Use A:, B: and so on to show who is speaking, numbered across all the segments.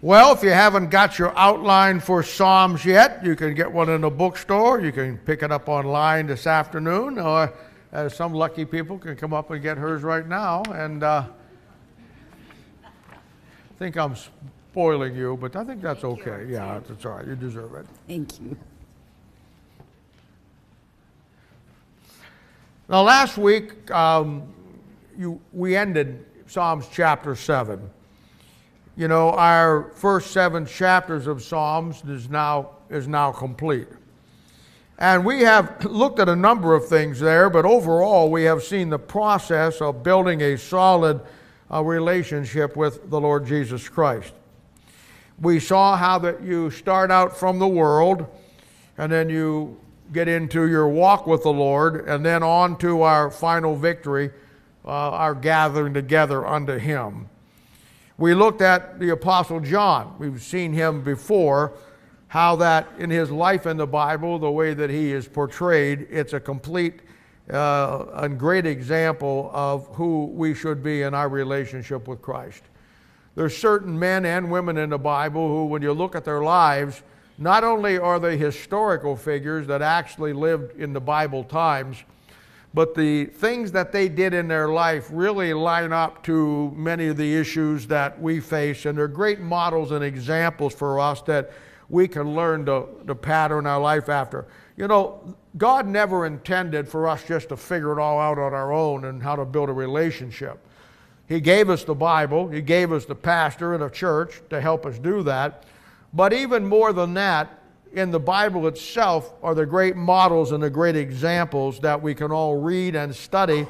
A: Well, if you haven't got your outline for Psalms yet, you can get one in a bookstore. You can pick it up online this afternoon, or some lucky people can come up and get hers right now. And I think I'm spoiling you, but I think that's okay. Yeah, that's all right. You deserve it.
B: Thank you.
A: Now, last week, we ended Psalms chapter 7. You know, our first 7 chapters of Psalms is now complete. And we have looked at a number of things there, but overall we have seen the process of building a solid relationship with the Lord Jesus Christ. We saw how that you start out from the world, and then you get into your walk with the Lord, and then on to our final victory, our gathering together unto Him. We looked at the Apostle John. We've seen him before, how that in his life in the Bible, the way that he is portrayed, it's a complete and great example of who we should be in our relationship with Christ. There's certain men and women in the Bible who, when you look at their lives, not only are they historical figures that actually lived in the Bible times, but the things that they did in their life really line up to many of the issues that we face, and they're great models and examples for us that we can learn to pattern our life after. You know, God never intended for us just to figure it all out on our own and how to build a relationship. He gave us the Bible, He gave us the pastor and a church to help us do that. But even more than that, in the Bible itself are the great models and the great examples that we can all read and study,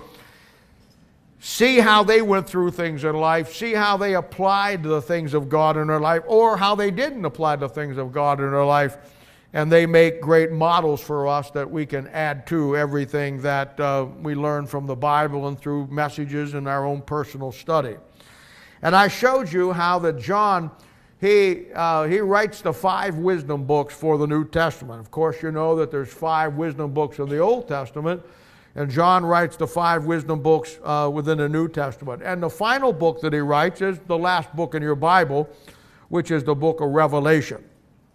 A: see how they went through things in life, see how they applied the things of God in their life, or how they didn't apply the things of God in their life, and they make great models for us that we can add to everything that we learn from the Bible and through messages in our own personal study. And I showed you how that John, he writes the 5 wisdom books for the New Testament. Of course, you know that there's 5 wisdom books of the Old Testament, and John writes the 5 wisdom books within the New Testament. And the final book that he writes is the last book in your Bible, which is the book of Revelation.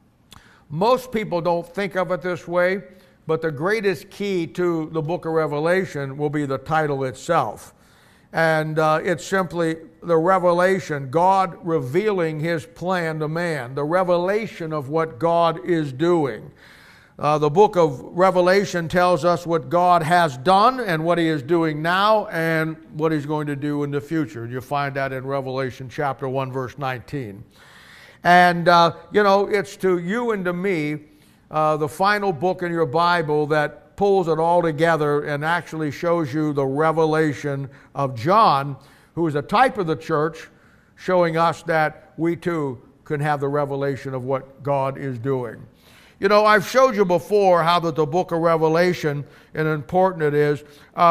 A: Most people don't think of it this way, but the greatest key to the book of Revelation will be the title itself. And it's simply the revelation, God revealing His plan to man, the revelation of what God is doing. The book of Revelation tells us what God has done and what He is doing now and what He's going to do in the future. You find that in Revelation chapter 1, verse 19. And, you know, it's to you and to me, the final book in your Bible that pulls it all together and actually shows you the revelation of John, who is a type of the church, showing us that we too can have the revelation of what God is doing. You know, I've showed you before how that the book of Revelation, and important it is,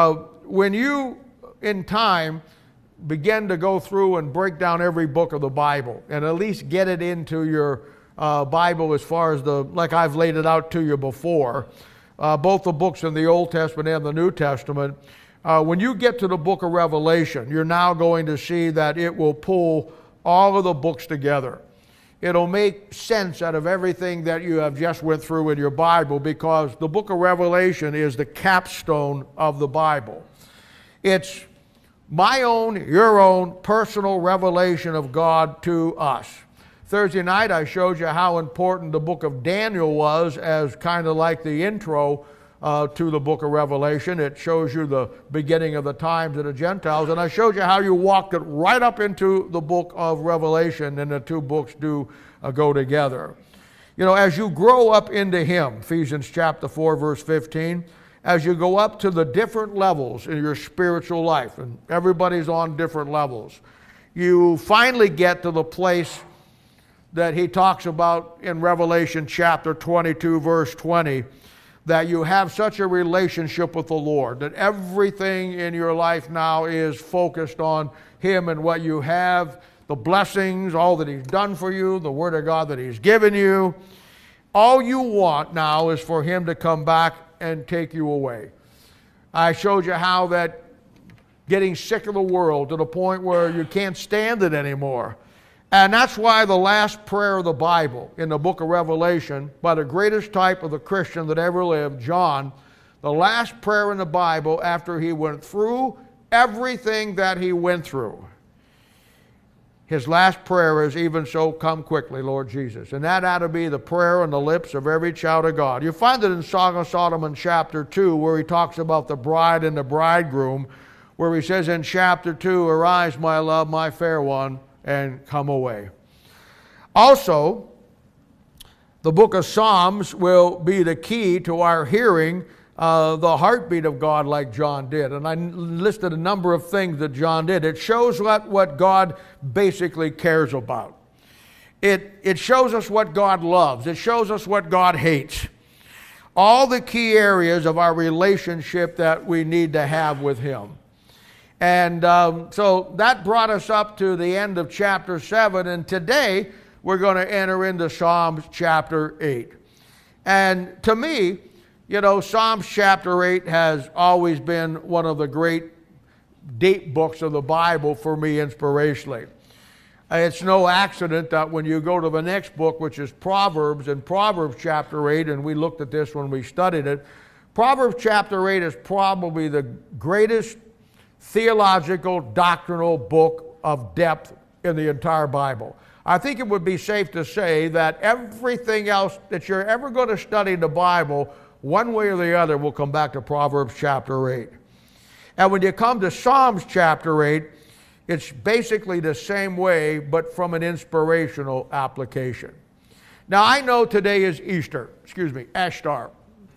A: when you, in time, begin to go through and break down every book of the Bible and at least get it into your Bible as far as like I've laid it out to you before, both the books in the Old Testament and the New Testament, when you get to the book of Revelation, you're now going to see that it will pull all of the books together. It'll make sense out of everything that you have just went through in your Bible, because the book of Revelation is the capstone of the Bible. It's my own, your own personal revelation of God to us. Thursday night I showed you how important the book of Daniel was as kind of like the intro to the book of Revelation. It shows you the beginning of the times of the Gentiles. And I showed you how you walked it right up into the book of Revelation, and the two books do go together. You know, as you grow up into Him, Ephesians chapter 4, verse 15, as you go up to the different levels in your spiritual life, and everybody's on different levels, you finally get to the place that he talks about in Revelation chapter 22, verse 20, that you have such a relationship with the Lord, that everything in your life now is focused on Him and what you have, the blessings, all that He's done for you, the Word of God that He's given you. All you want now is for Him to come back and take you away. I showed you how that getting sick of the world to the point where you can't stand it anymore. And that's why the last prayer of the Bible in the book of Revelation, by the greatest type of the Christian that ever lived, John, the last prayer in the Bible after he went through everything that he went through, his last prayer is, "Even so, come quickly, Lord Jesus." And that ought to be the prayer on the lips of every child of God. You find it in Song of Solomon chapter 2, where he talks about the bride and the bridegroom, where he says in chapter 2, "Arise, my love, my fair one, and come away." Also, the book of Psalms will be the key to our hearing the heartbeat of God like John did. And I listed a number of things that John did. It shows what God basically cares about. It shows us what God loves. It shows us what God hates. All the key areas of our relationship that we need to have with Him. And so that brought us up to the end of chapter 7. And today we're going to enter into Psalms chapter 8. And to me, you know, Psalms chapter 8 has always been one of the great deep books of the Bible for me inspirationally. It's no accident that when you go to the next book, which is Proverbs, in Proverbs chapter 8, and we looked at this when we studied it, Proverbs chapter 8 is probably the greatest theological, doctrinal book of depth in the entire Bible. I think it would be safe to say that everything else that you're ever going to study in the Bible, one way or the other, will come back to Proverbs chapter 8. And when you come to Psalms chapter 8, it's basically the same way, but from an inspirational application. Now, I know today is Ashtar.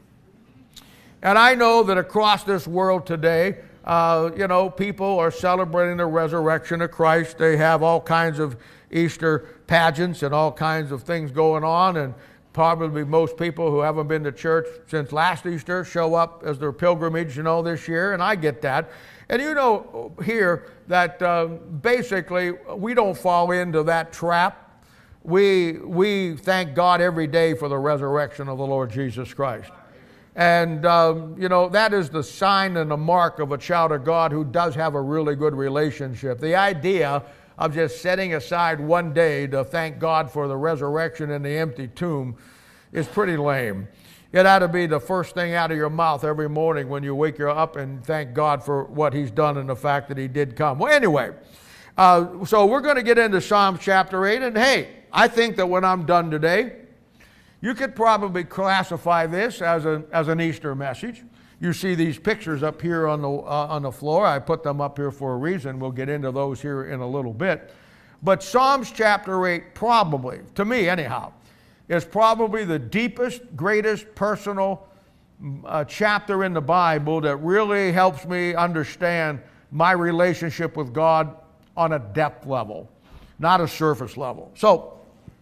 A: And I know that across this world today, people are celebrating the resurrection of Christ. They have all kinds of Easter pageants and all kinds of things going on, and probably most people who haven't been to church since last Easter show up as their pilgrimage, this year, and I get that. And here that basically we don't fall into that trap. We thank God every day for the resurrection of the Lord Jesus Christ. And, that is the sign and the mark of a child of God who does have a really good relationship. The idea of just setting aside one day to thank God for the resurrection and the empty tomb is pretty lame. It ought to be the first thing out of your mouth every morning when you wake up and thank God for what He's done and the fact that He did come. Well, anyway, so we're going to get into Psalms chapter 8. And hey, I think that when I'm done today, you could probably classify this as an Easter message. You see these pictures up here on the floor. I put them up here for a reason. We'll get into those here in a little bit. But Psalms chapter 8 probably, to me anyhow, is probably the deepest, greatest personal chapter in the Bible that really helps me understand my relationship with God on a depth level, not a surface level. So,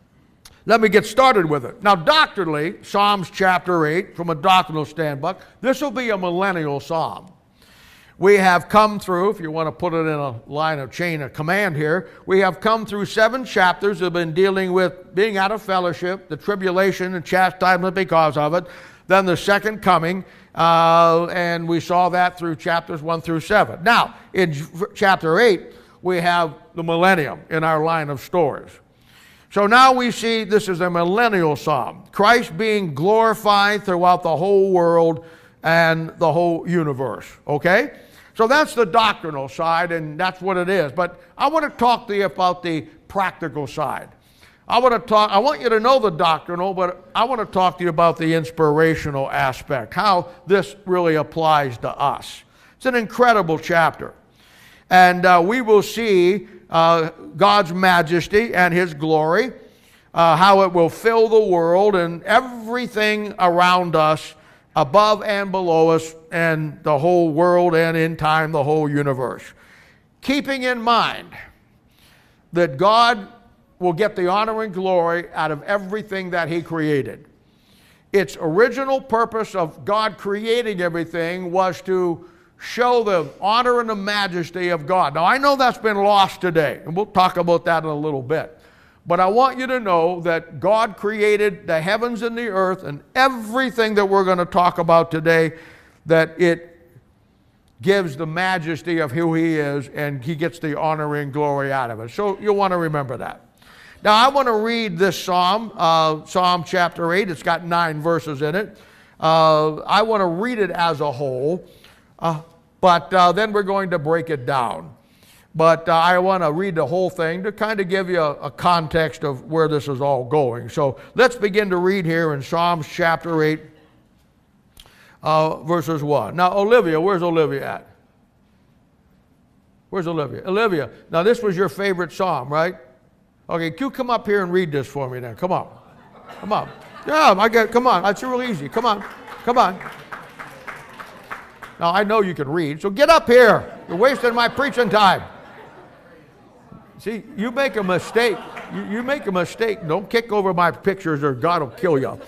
A: let me get started with it. Now, doctrinally, Psalms chapter 8, from a doctrinal standpoint, this will be a millennial psalm. We have come through, if you want to put it in a line of chain of command here, we have come through 7 chapters that have been dealing with being out of fellowship, the tribulation and chastisement because of it, then the second coming, and we saw that through chapters 1 through 7. Now, in chapter 8, we have the millennium in our line of stories. So now we see this is a millennial psalm. Christ being glorified throughout the whole world and the whole universe. Okay? So that's the doctrinal side, and that's what it is. But I want to talk to you about the practical side. I want you to know the doctrinal, but I want to talk to you about the inspirational aspect, how this really applies to us. It's an incredible chapter. And we will see God's majesty and His glory, how it will fill the world and everything around us, above and below us, and the whole world, and in time the whole universe. Keeping in mind that God will get the honor and glory out of everything that He created. Its original purpose of God creating everything was to show the honor and the majesty of God. Now, I know that's been lost today, and we'll talk about that in a little bit. But I want you to know that God created the heavens and the earth and everything that we're going to talk about today, that it gives the majesty of who He is, and He gets the honor and glory out of it. So you'll want to remember that. Now, I want to read this psalm, Psalm chapter 8. It's got 9 verses in it. I want to read it as a whole, but then we're going to break it down. But I want to read the whole thing to kind of give you a context of where this is all going. So let's begin to read here in Psalms chapter 8, verses 1. Now, Olivia, where's Olivia at? Where's Olivia? Olivia, now this was your favorite psalm, right? Okay, you come up here and read this for me then. Come on. Come on. Yeah, come on. It's real easy. Come on. Come on. Now, I know you can read, so get up here. You're wasting my preaching time. See, you make a mistake. You make a mistake. Don't kick over my pictures or God will kill you.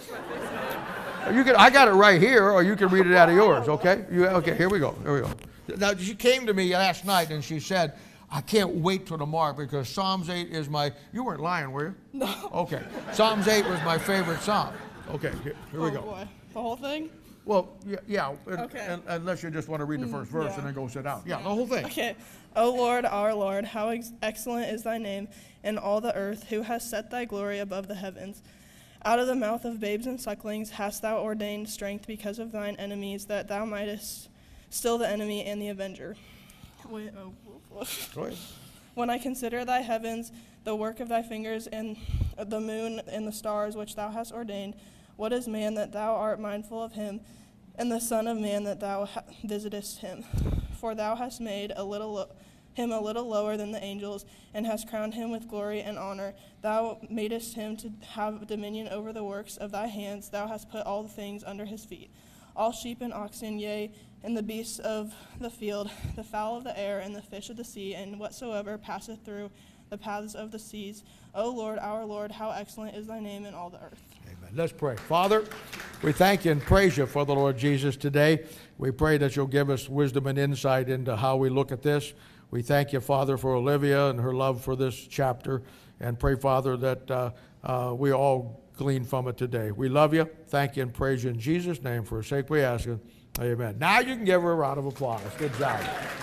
A: I got it right here, or you can read it out of yours, okay? Okay, here we go. Here we go. Now, she came to me last night and she said, I can't wait till tomorrow because Psalms 8 is my... You weren't lying, were you?
B: No.
A: Okay. Psalms 8 was my favorite psalm. Okay, here we go.
B: Boy. The whole thing?
A: Well, yeah.
B: Okay.
A: Unless you just want to read the first verse and then go sit down. Yeah, the whole thing.
B: Okay. O Lord, our Lord, how excellent is thy name in all the earth, who has set thy glory above the heavens. Out of the mouth of babes and sucklings hast thou ordained strength because of thine enemies, that thou mightest still the enemy and the avenger. Wait,
A: Go ahead.
B: When I consider thy heavens, the work of thy fingers, and the moon and the stars which thou hast ordained, what is man that thou art mindful of him, and the son of man that thou visitest him? For thou hast made him a little lower than the angels, and hast crowned him with glory and honor. Thou madest him to have dominion over the works of thy hands. Thou hast put all things under his feet. All sheep and oxen, yea, and the beasts of the field, the fowl of the air, and the fish of the sea, and whatsoever passeth through the paths of the seas. O Lord, our Lord, how excellent is thy name in all the earth.
A: Amen. Let's pray. Father, we thank you and praise you for the Lord Jesus today. We pray that you'll give us wisdom and insight into how we look at this. We thank you, Father, for Olivia and her love for this chapter, and pray, Father, that we all glean from it today. We love you, thank you, and praise you in Jesus' name. For her sake we ask it. Amen. Now you can give her a round of applause. Good job.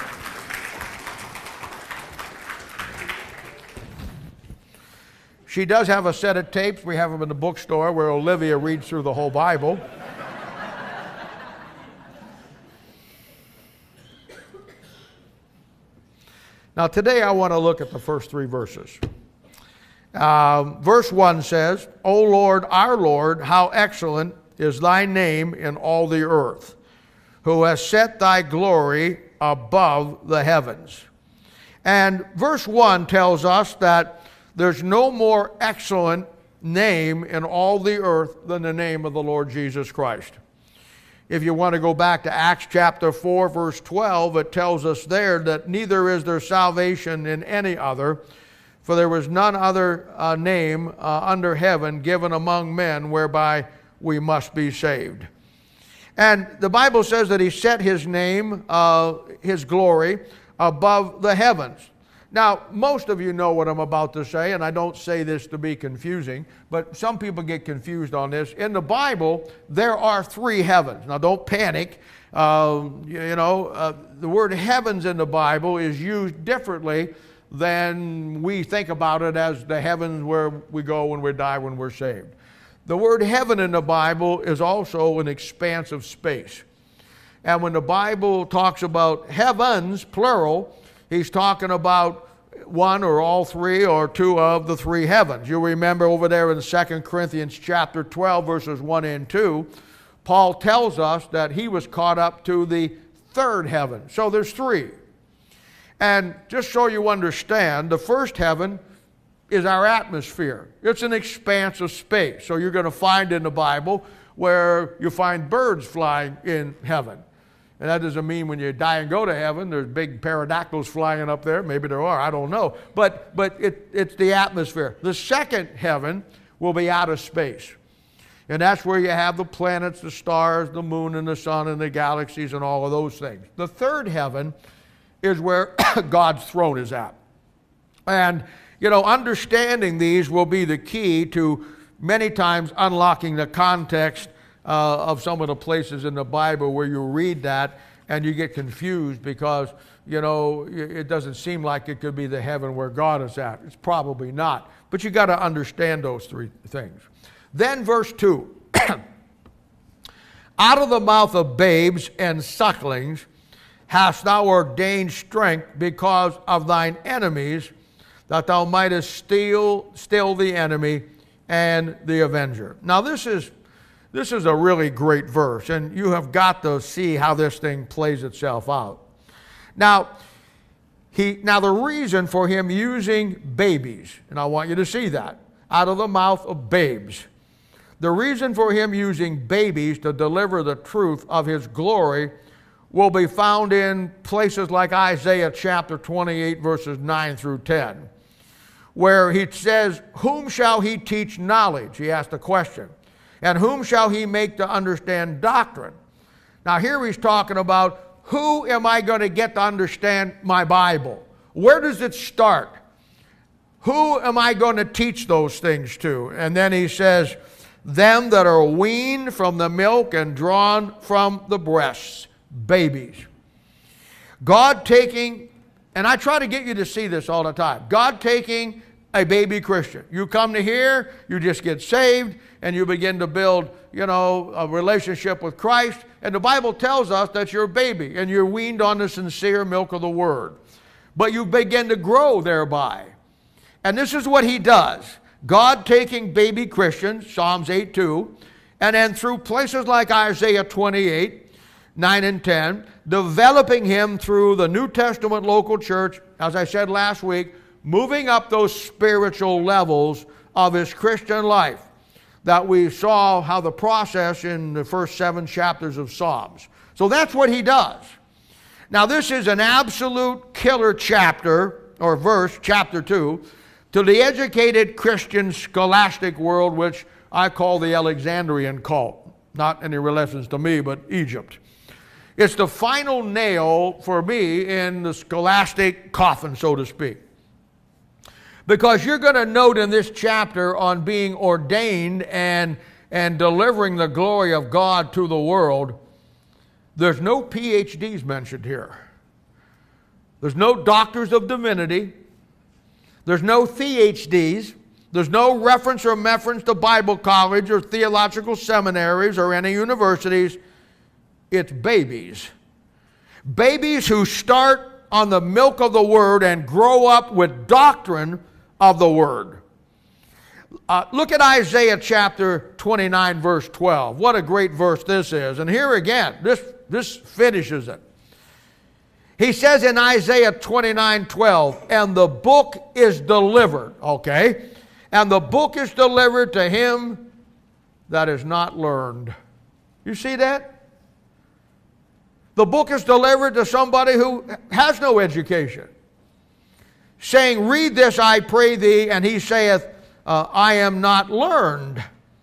A: She does have a set of tapes. We have them in the bookstore where Olivia reads through the whole Bible. Now today I want to look at the first 3 verses. Verse 1 says, O Lord, our Lord, how excellent is thy name in all the earth, who has set thy glory above the heavens. And verse 1 tells us that there's no more excellent name in all the earth than the name of the Lord Jesus Christ. If you want to go back to Acts chapter 4, verse 12, it tells us there that neither is there salvation in any other, for there was none other name under heaven given among men whereby we must be saved. And the Bible says that he set his name, his glory, above the heavens. Now, most of you know what I'm about to say, and I don't say this to be confusing, but some people get confused on this. In the Bible, there are 3 heavens. Now, don't panic. The word heavens in the Bible is used differently than we think about it as the heavens where we go when we die, when we're saved. The word heaven in the Bible is also an expanse of space. And when the Bible talks about heavens, plural, he's talking about one or all 3 or 2 of the 3 heavens. You'll remember over there in 2 Corinthians chapter 12, verses 1 and 2, Paul tells us that he was caught up to the 3rd heaven. So there's 3. And just so you understand, the first heaven is our atmosphere. It's an expanse of space. So you're going to find in the Bible where you find birds flying in heaven. And that doesn't mean when you die and go to heaven, there's big pterodactyls flying up there. Maybe there are, I don't know. But it's the atmosphere. The second heaven will be outer space. And that's where you have the planets, the stars, the moon, and the sun, and the galaxies, and all of those things. The third heaven is where God's throne is at. And, understanding these will be the key to many times unlocking the context of some of the places in the Bible where you read that and you get confused because, you know, it doesn't seem like it could be the heaven where God is at. It's probably not. But you got to understand those three things. Then verse 2. Out of the mouth of babes and sucklings hast thou ordained strength because of thine enemies, that thou mightest still the enemy and the avenger. Now this is a really great verse, and you have got to see how this thing plays itself out. Now the reason for him using babies, and I want you to see that, out of the mouth of babes. The reason for him using babies to deliver the truth of his glory will be found in places like Isaiah chapter 28, verses 9 through 10, where he says, whom shall he teach knowledge? He asked the question. And whom shall he make to understand doctrine? Now here he's talking about, who am I going to get to understand my Bible? Where does it start? Who am I going to teach those things to? And then he says, them that are weaned from the milk and drawn from the breasts, babies. God taking, and I try to get you to see this all the time, God taking a baby Christian. You come to here, you just get saved, and you begin to build, you know, a relationship with Christ. And the Bible tells us that you're a baby, and you're weaned on the sincere milk of the Word. But you begin to grow thereby. And this is what he does. God taking baby Christians, Psalms 8:2, and then through places like Isaiah 28, 9 and 10, developing him through the New Testament local church, as I said last week, moving up those spiritual levels of his Christian life that we saw how the process in the first 7 chapters of Psalms. So that's what he does. Now this is an absolute killer chapter, or verse, chapter 2, to the educated Christian scholastic world, which I call the Alexandrian cult. Not any reference to me, but Egypt. It's the final nail for me in the scholastic coffin, so to speak. Because you're going to note in this chapter on being ordained and delivering the glory of God to the world, there's no PhDs mentioned here. There's no doctors of divinity. There's no THDs. There's no reference or reference to Bible college or theological seminaries or any universities. It's babies. Babies who start on the milk of the Word and grow up with doctrine of the Word. Look at Isaiah chapter 29, verse 12. What a great verse this is. And here again, this finishes it. He says in Isaiah 29:12, and the book is delivered, okay? And the book is delivered to him that is not learned. You see that? The book is delivered to somebody who has no education. Saying, read this, I pray thee, and he saith, I am not learned.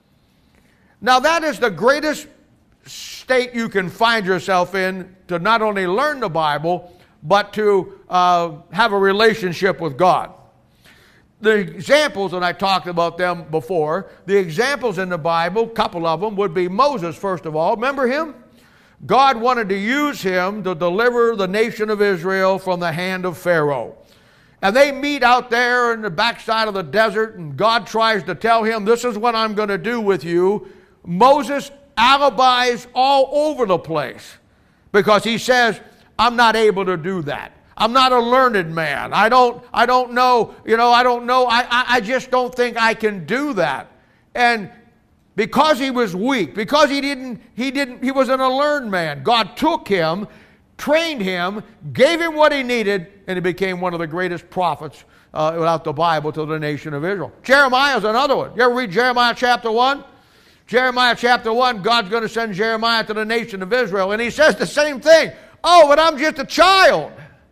A: Now that is the greatest state you can find yourself in, to not only learn the Bible, but to have a relationship with God. The examples, and I talked about them before, the examples in the Bible, a couple of them, would be Moses, first of all. Remember him? God wanted to use him to deliver the nation of Israel from the hand of Pharaoh. And they meet out there in the backside of the desert, and God tries to tell him, this is what I'm going to do with you. Moses alibis all over the place because he says, I'm not able to do that. I'm not a learned man. I don't know, I just don't think I can do that. And because he was weak, because he wasn't a learned man, God took him, trained him, gave him what he needed, and he became one of the greatest prophets without the Bible to the nation of Israel. Jeremiah is another one. You ever read Jeremiah chapter 1? Jeremiah chapter 1, God's going to send Jeremiah to the nation of Israel, and he says the same thing. Oh, but I'm just a child.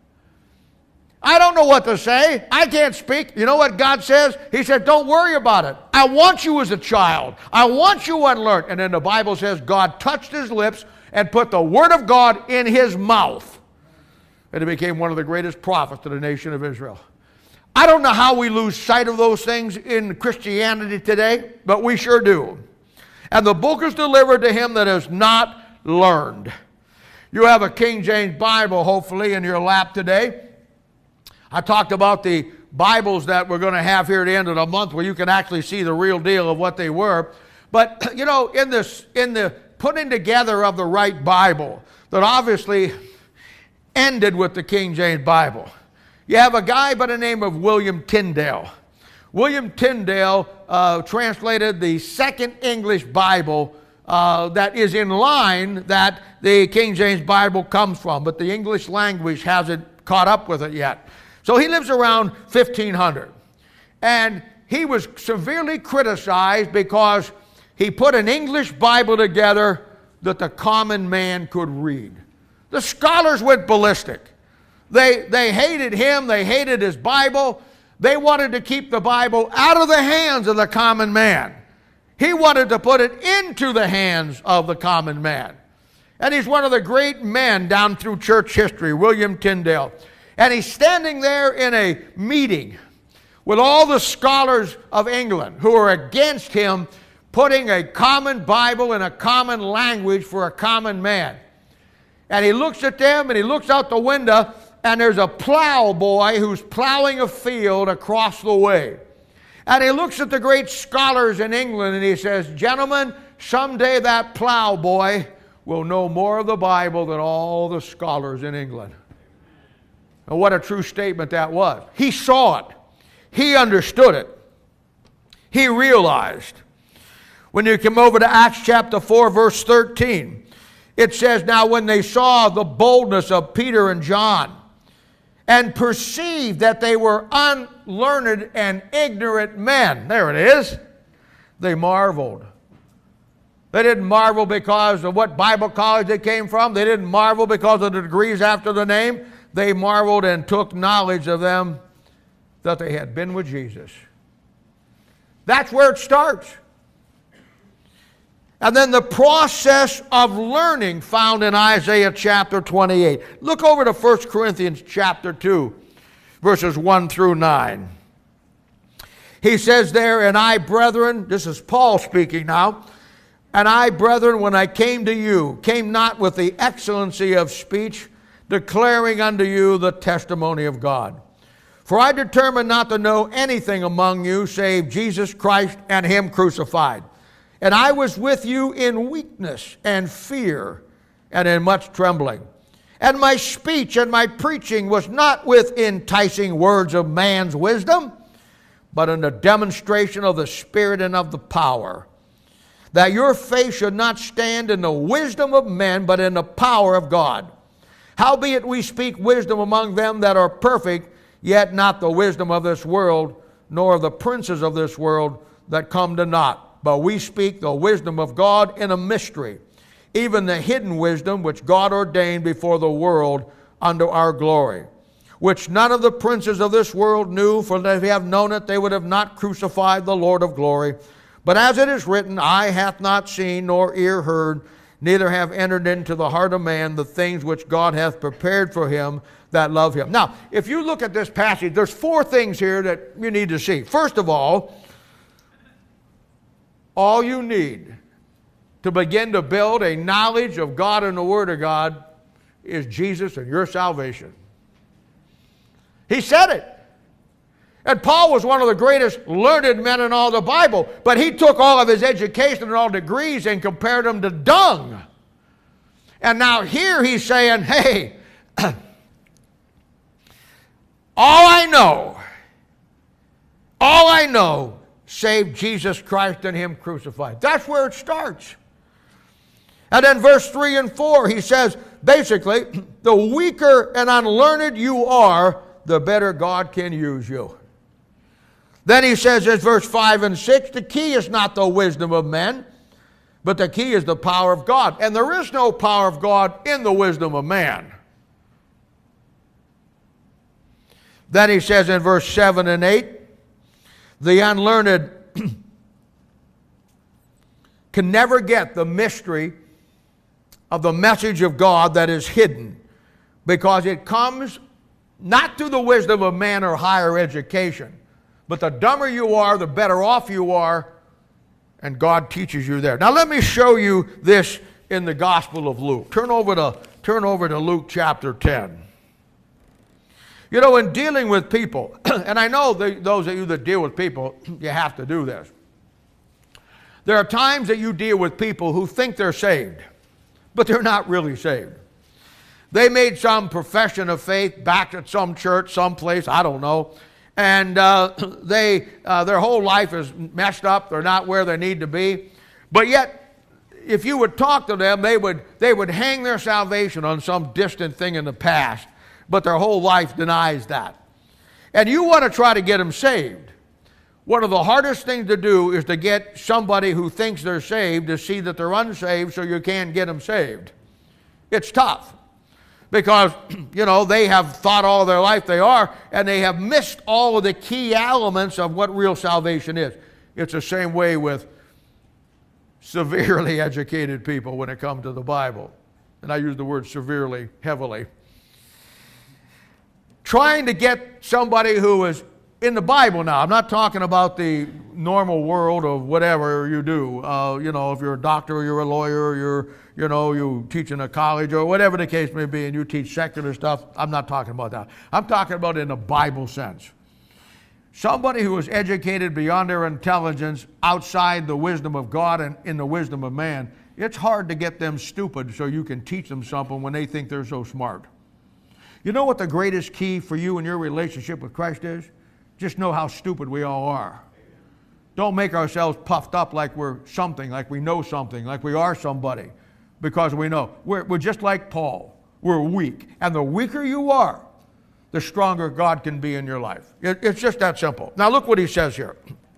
A: I don't know what to say. I can't speak. You know what God says? He said, don't worry about it. I want you as a child. I want you unlearned. And then the Bible says God touched his lips and put the word of God in his mouth. And he became one of the greatest prophets to the nation of Israel. I don't know how we lose sight of those things in Christianity today, but we sure do. And the book is delivered to him that is not learned. You have a King James Bible, hopefully, in your lap today. I talked about the Bibles that we're going to have here at the end of the month where you can actually see the real deal of what they were. But, you know, in the putting together of the right Bible that obviously ended with the King James Bible, you have a guy by the name of William Tyndale. William Tyndale translated the second English Bible that is in line that the King James Bible comes from, but the English language hasn't caught up with it yet. So he lives around 1500. And he was severely criticized because he put an English Bible together that the common man could read. The scholars went ballistic. They hated him. They hated his Bible. They wanted to keep the Bible out of the hands of the common man. He wanted to put it into the hands of the common man. And he's one of the great men down through church history, William Tyndale. And he's standing there in a meeting with all the scholars of England who are against him putting a common Bible in a common language for a common man. And he looks at them and he looks out the window, and there's a plowboy who's plowing a field across the way. And he looks at the great scholars in England and he says, "Gentlemen, someday that plowboy will know more of the Bible than all the scholars in England." And what a true statement that was. He saw it. He understood it. He realized. When you come over to Acts chapter 4, verse 13, it says, "Now when they saw the boldness of Peter and John, and perceived that they were unlearned and ignorant men," there it is, they marveled. They didn't marvel because of what Bible college they came from. They didn't marvel because of the degrees after the name. They marveled and took knowledge of them that they had been with Jesus. That's where it starts. And then the process of learning found in Isaiah chapter 28. Look over to 1 Corinthians chapter 2, verses 1 through 9. He says there, "And I, brethren," this is Paul speaking now, "and I, brethren, when I came to you, came not with the excellency of speech, declaring unto you the testimony of God. For I determined not to know anything among you save Jesus Christ and Him crucified. And I was with you in weakness and fear and in much trembling. And my speech and my preaching was not with enticing words of man's wisdom, but in the demonstration of the Spirit and of the power, that your faith should not stand in the wisdom of men, but in the power of God. Howbeit we speak wisdom among them that are perfect, yet not the wisdom of this world, nor of the princes of this world that come to naught. But we speak the wisdom of God in a mystery, even the hidden wisdom which God ordained before the world unto our glory, which none of the princes of this world knew, for if they have known it, they would have not crucified the Lord of glory. But as it is written, eye hath not seen, nor ear heard, neither have entered into the heart of man the things which God hath prepared for him that love him." Now, if you look at this passage, there's four things here that you need to see. First of all you need to begin to build a knowledge of God and the Word of God is Jesus and your salvation. He said it. And Paul was one of the greatest learned men in all the Bible, but he took all of his education and all degrees and compared them to dung. And now here he's saying, hey, all I know, save Jesus Christ and Him crucified. That's where it starts. And then verse 3 and 4, he says, basically, the weaker and unlearned you are, the better God can use you. Then he says in verse 5 and 6, the key is not the wisdom of men, but the key is the power of God. And there is no power of God in the wisdom of man. Then he says in verse 7 and 8, the unlearned can never get the mystery of the message of God that is hidden, because it comes not through the wisdom of man or higher education, but the dumber you are, the better off you are, and God teaches you there. Now let me show you this in the Gospel of Luke. Turn over to turn over to Luke chapter 10. You know, in dealing with people, and I know those of you that deal with people, you have to do this. There are times that you deal with people who think they're saved, but they're not really saved. They made some profession of faith back at some church, someplace, I don't know, and their whole life is messed up. They're not where they need to be. But yet, if you would talk to them, they would hang their salvation on some distant thing in the past, but their whole life denies that. And you want to try to get them saved. One of the hardest things to do is to get somebody who thinks they're saved to see that they're unsaved so you can't get them saved. It's tough because, you know, they have thought all their life they are, and they have missed all of the key elements of what real salvation is. It's the same way with severely educated people when it comes to the Bible. And I use the word severely, heavily. Trying to get somebody who is in the Bible now. I'm not talking about the normal world of whatever you do. You know, if you're a doctor or you're a lawyer or you teach in a college or whatever the case may be and you teach secular stuff, I'm not talking about that. I'm talking about in a Bible sense. Somebody who is educated beyond their intelligence, outside the wisdom of God and in the wisdom of man, it's hard to get them stupid so you can teach them something when they think they're so smart. You know what the greatest key for you in your relationship with Christ is? Just know how stupid we all are. Don't make ourselves puffed up like we're something, like we know something, like we are somebody, because we know. We're just like Paul. We're weak. And the weaker you are, the stronger God can be in your life. It's just that simple. Now look what he says here.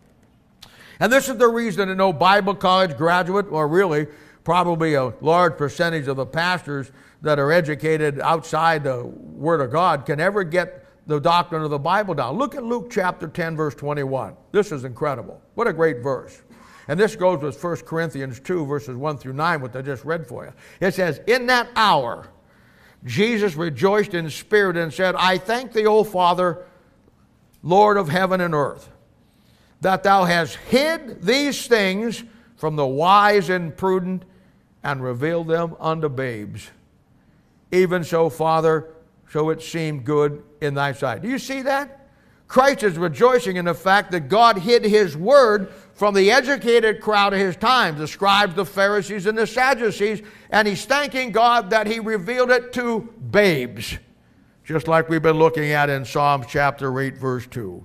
A: And this is the reason that no Bible college graduate, or really probably a large percentage of the pastors that are educated outside the Word of God, can ever get the doctrine of the Bible down. Look at Luke chapter 10, verse 21. This is incredible. What a great verse. And this goes with 1 Corinthians 2, verses 1 through 9, what I just read for you. It says, in that hour, Jesus rejoiced in spirit and said, I thank thee, O Father, Lord of heaven and earth, that thou hast hid these things from the wise and prudent and revealed them unto babes. Even so, Father, so it seemed good in thy sight. Do you see that? Christ is rejoicing in the fact that God hid his word from the educated crowd of his time, the scribes, the Pharisees, and the Sadducees, and he's thanking God that he revealed it to babes, just like we've been looking at in Psalms chapter 8, verse 2.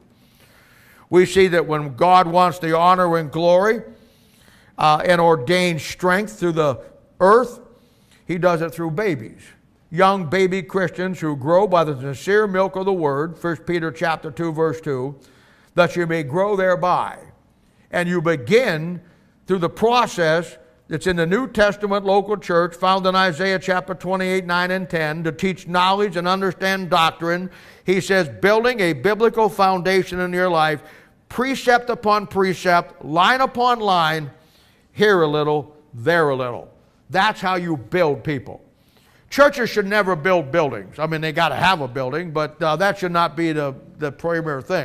A: We see that when God wants the honor and glory and ordained strength through the earth, he does it through babies. Young baby Christians who grow by the sincere milk of the word, 1 Peter chapter 2, verse 2, that you may grow thereby. And you begin through the process that's in the New Testament local church, found in Isaiah chapter 28, 9 and 10, to teach knowledge and understand doctrine. He says, building a biblical foundation in your life, precept upon precept, line upon line, here a little, there a little. That's how you build people. Churches should never build buildings. I mean, they got to have a building, but that should not be the primary thing.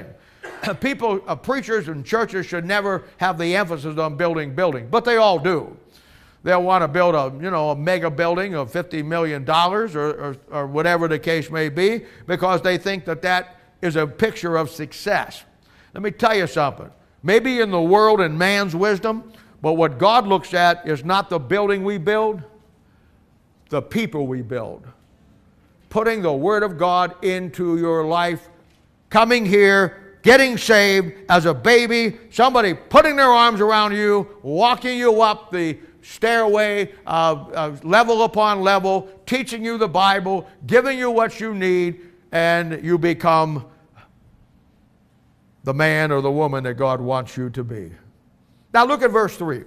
A: Preachers and churches should never have the emphasis on building, but they all do. They'll want to build a mega building of $50 million or whatever the case may be, because they think that is a picture of success. Let me tell you something. Maybe in the world and man's wisdom, but what God looks at is not the building we build, the people we build. Putting the Word of God into your life, coming here, getting saved as a baby, somebody putting their arms around you, walking you up the stairway, level upon level, teaching you the Bible, giving you what you need, and you become the man or the woman that God wants you to be. Now look at verse 3.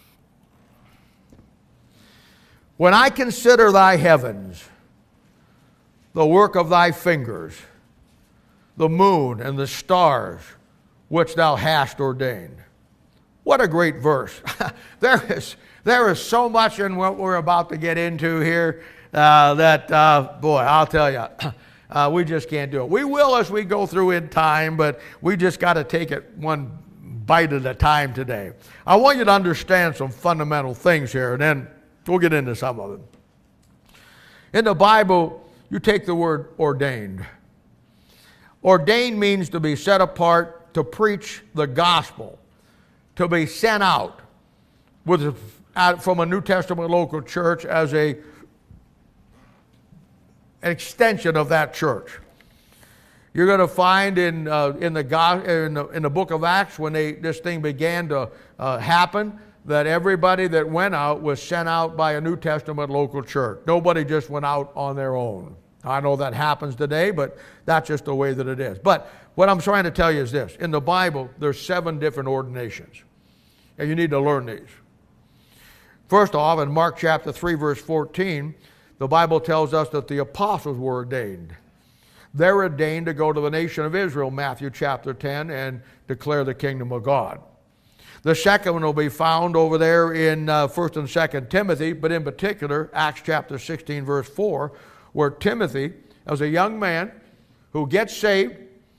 A: When I consider thy heavens, the work of thy fingers, the moon and the stars which thou hast ordained. What a great verse. There is so much in what we're about to get into here boy, I'll tell you, we just can't do it. We will as we go through in time, but we just got to take it one bite at a time today. I want you to understand some fundamental things here, and then we'll get into some of them. In the Bible, you take the word ordained. Ordained means to be set apart to preach the gospel, to be sent out from a New Testament local church as an extension of that church. You're going to find in the book of Acts, when this thing began to happen, that everybody that went out was sent out by a New Testament local church. Nobody just went out on their own. I know that happens today, but that's just the way that it is. But what I'm trying to tell you is this. In the Bible, there's 7 different ordinations, and you need to learn these. First off, in Mark chapter 3, verse 14, the Bible tells us that the apostles were ordained. They're ordained to go to the nation of Israel, Matthew chapter 10, and declare the kingdom of God. The second one will be found over there in 1st and 2nd Timothy, but in particular, Acts chapter 16, verse 4, where Timothy, as a young man who gets saved,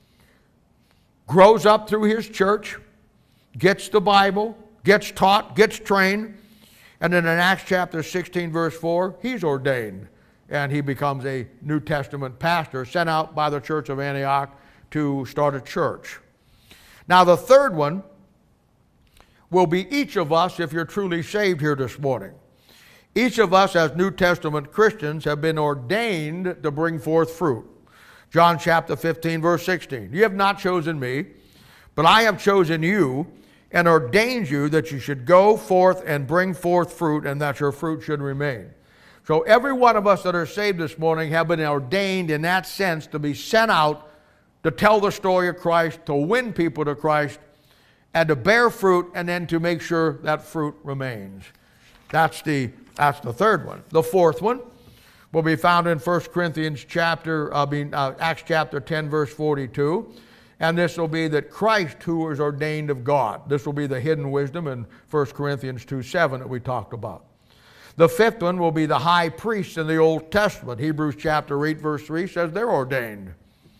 A: grows up through his church, gets the Bible, gets taught, gets trained, and then in Acts chapter 16, verse 4, he's ordained, and he becomes a New Testament pastor sent out by the church of Antioch to start a church. Now, the third one will be each of us if you're truly saved here this morning. Each of us as New Testament Christians have been ordained to bring forth fruit. John chapter 15, verse 16. You have not chosen me, but I have chosen you and ordained you that you should go forth and bring forth fruit, and that your fruit should remain. So every one of us that are saved this morning have been ordained in that sense to be sent out to tell the story of Christ, to win people to Christ, and to bear fruit, and then to make sure that fruit remains. That's the third one. The fourth one will be found in 1 Corinthians Acts chapter 10, verse 42. And this will be that Christ who was ordained of God. This will be the hidden wisdom in 1 Corinthians 2:7 that we talked about. The fifth one will be the high priests in the Old Testament. Hebrews chapter 8, verse 3 says they're ordained.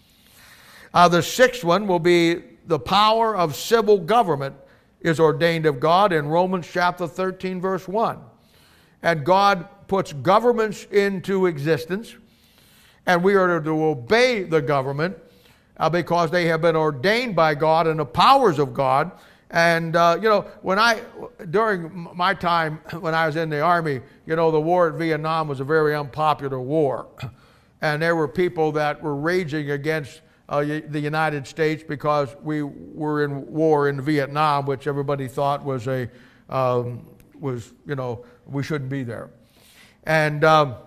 A: The sixth one will be the power of civil government is ordained of God in Romans chapter 13, verse 1. And God puts governments into existence, and we are to obey the government because they have been ordained by God and the powers of God. And, during my time when I was in the Army, the war at Vietnam was a very unpopular war. And there were people that were raging against the United States because we were in war in Vietnam, which everybody thought was we shouldn't be there. And,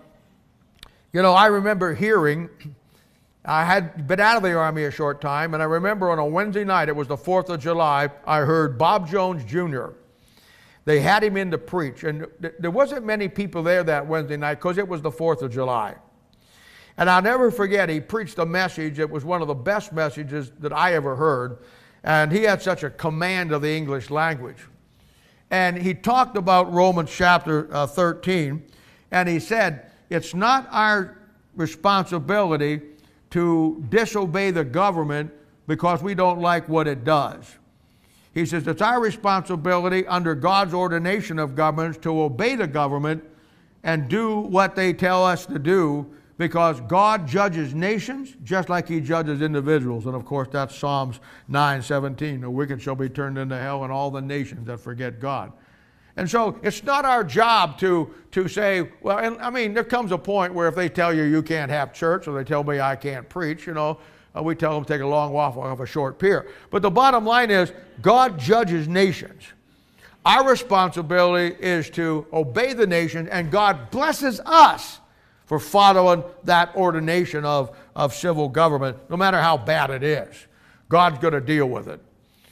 A: I remember hearing, I had been out of the Army a short time, and I remember on a Wednesday night, it was the 4th of July, I heard Bob Jones Jr. They had him in to preach, and there wasn't many people there that Wednesday night because it was the 4th of July. And I'll never forget, he preached a message. It was one of the best messages that I ever heard, and he had such a command of the English language. And he talked about Romans chapter 13, and he said, it's not our responsibility to disobey the government because we don't like what it does. He says it's our responsibility under God's ordination of governments to obey the government and do what they tell us to do, because God judges nations just like he judges individuals. And of course that's Psalms 9:17. The wicked shall be turned into hell, and all the nations that forget God. And so it's not our job to say, well, and I mean, there comes a point where if they tell you can't have church, or they tell me I can't preach, we tell them to take a long walk off a short pier. But the bottom line is, God judges nations. Our responsibility is to obey the nation, and God blesses us for following that ordination of civil government, no matter how bad it is. God's going to deal with it.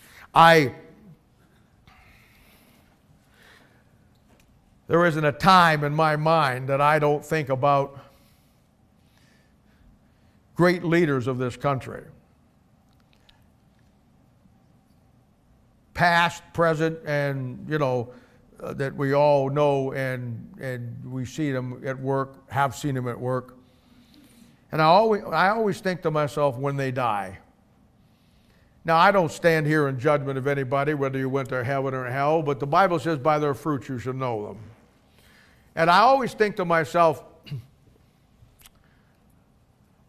A: There isn't a time in my mind that I don't think about great leaders of this country. Past, present, and, that we all know and we see them at work, have seen them at work. And I always think to myself when they die. Now, I don't stand here in judgment of anybody, whether you went to heaven or hell, but the Bible says by their fruits you should know them. And I always think to myself,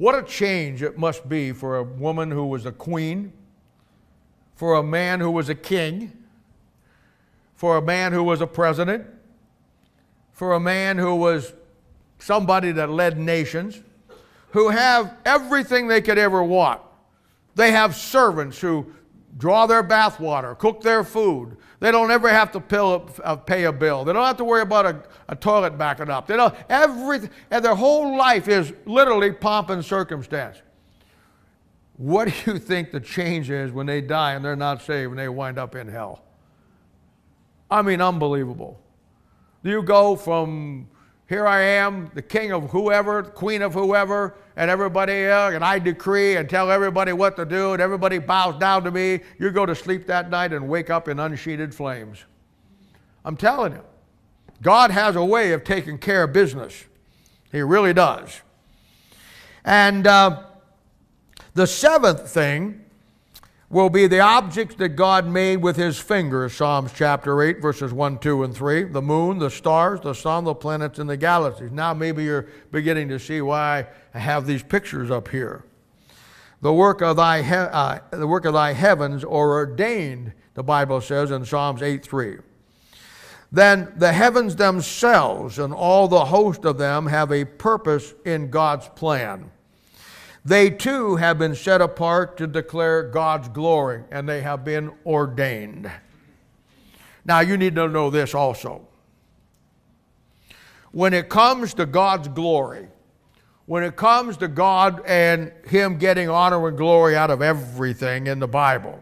A: What a change it must be for a woman who was a queen, for a man who was a king, for a man who was a president, for a man who was somebody that led nations, who have everything they could ever want. They have servants who draw their bathwater, cook their food. They don't ever have to pay a bill. They don't have to worry about a toilet backing up. They don't, everything, and their whole life is literally pomp and circumstance. What do you think the change is when they die and they're not saved and they wind up in hell? I mean, unbelievable. You go from, here I am, the king of whoever, queen of whoever, and everybody, and I decree and tell everybody what to do, and everybody bows down to me. You go to sleep that night and wake up in unsheeted flames. I'm telling you, God has a way of taking care of business. He really does. And the seventh thing will be the objects that God made with his fingers, Psalms chapter 8, verses 1, 2, and 3. The moon, the stars, the sun, the planets, and the galaxies. Now maybe you're beginning to see why I have these pictures up here. The work of thy heavens are ordained, the Bible says in Psalms 8, 3. Then the heavens themselves and all the host of them have a purpose in God's plan. They too have been set apart to declare God's glory, and they have been ordained. Now you need to know this also. When it comes to God's glory, when it comes to God and him getting honor and glory out of everything in the Bible,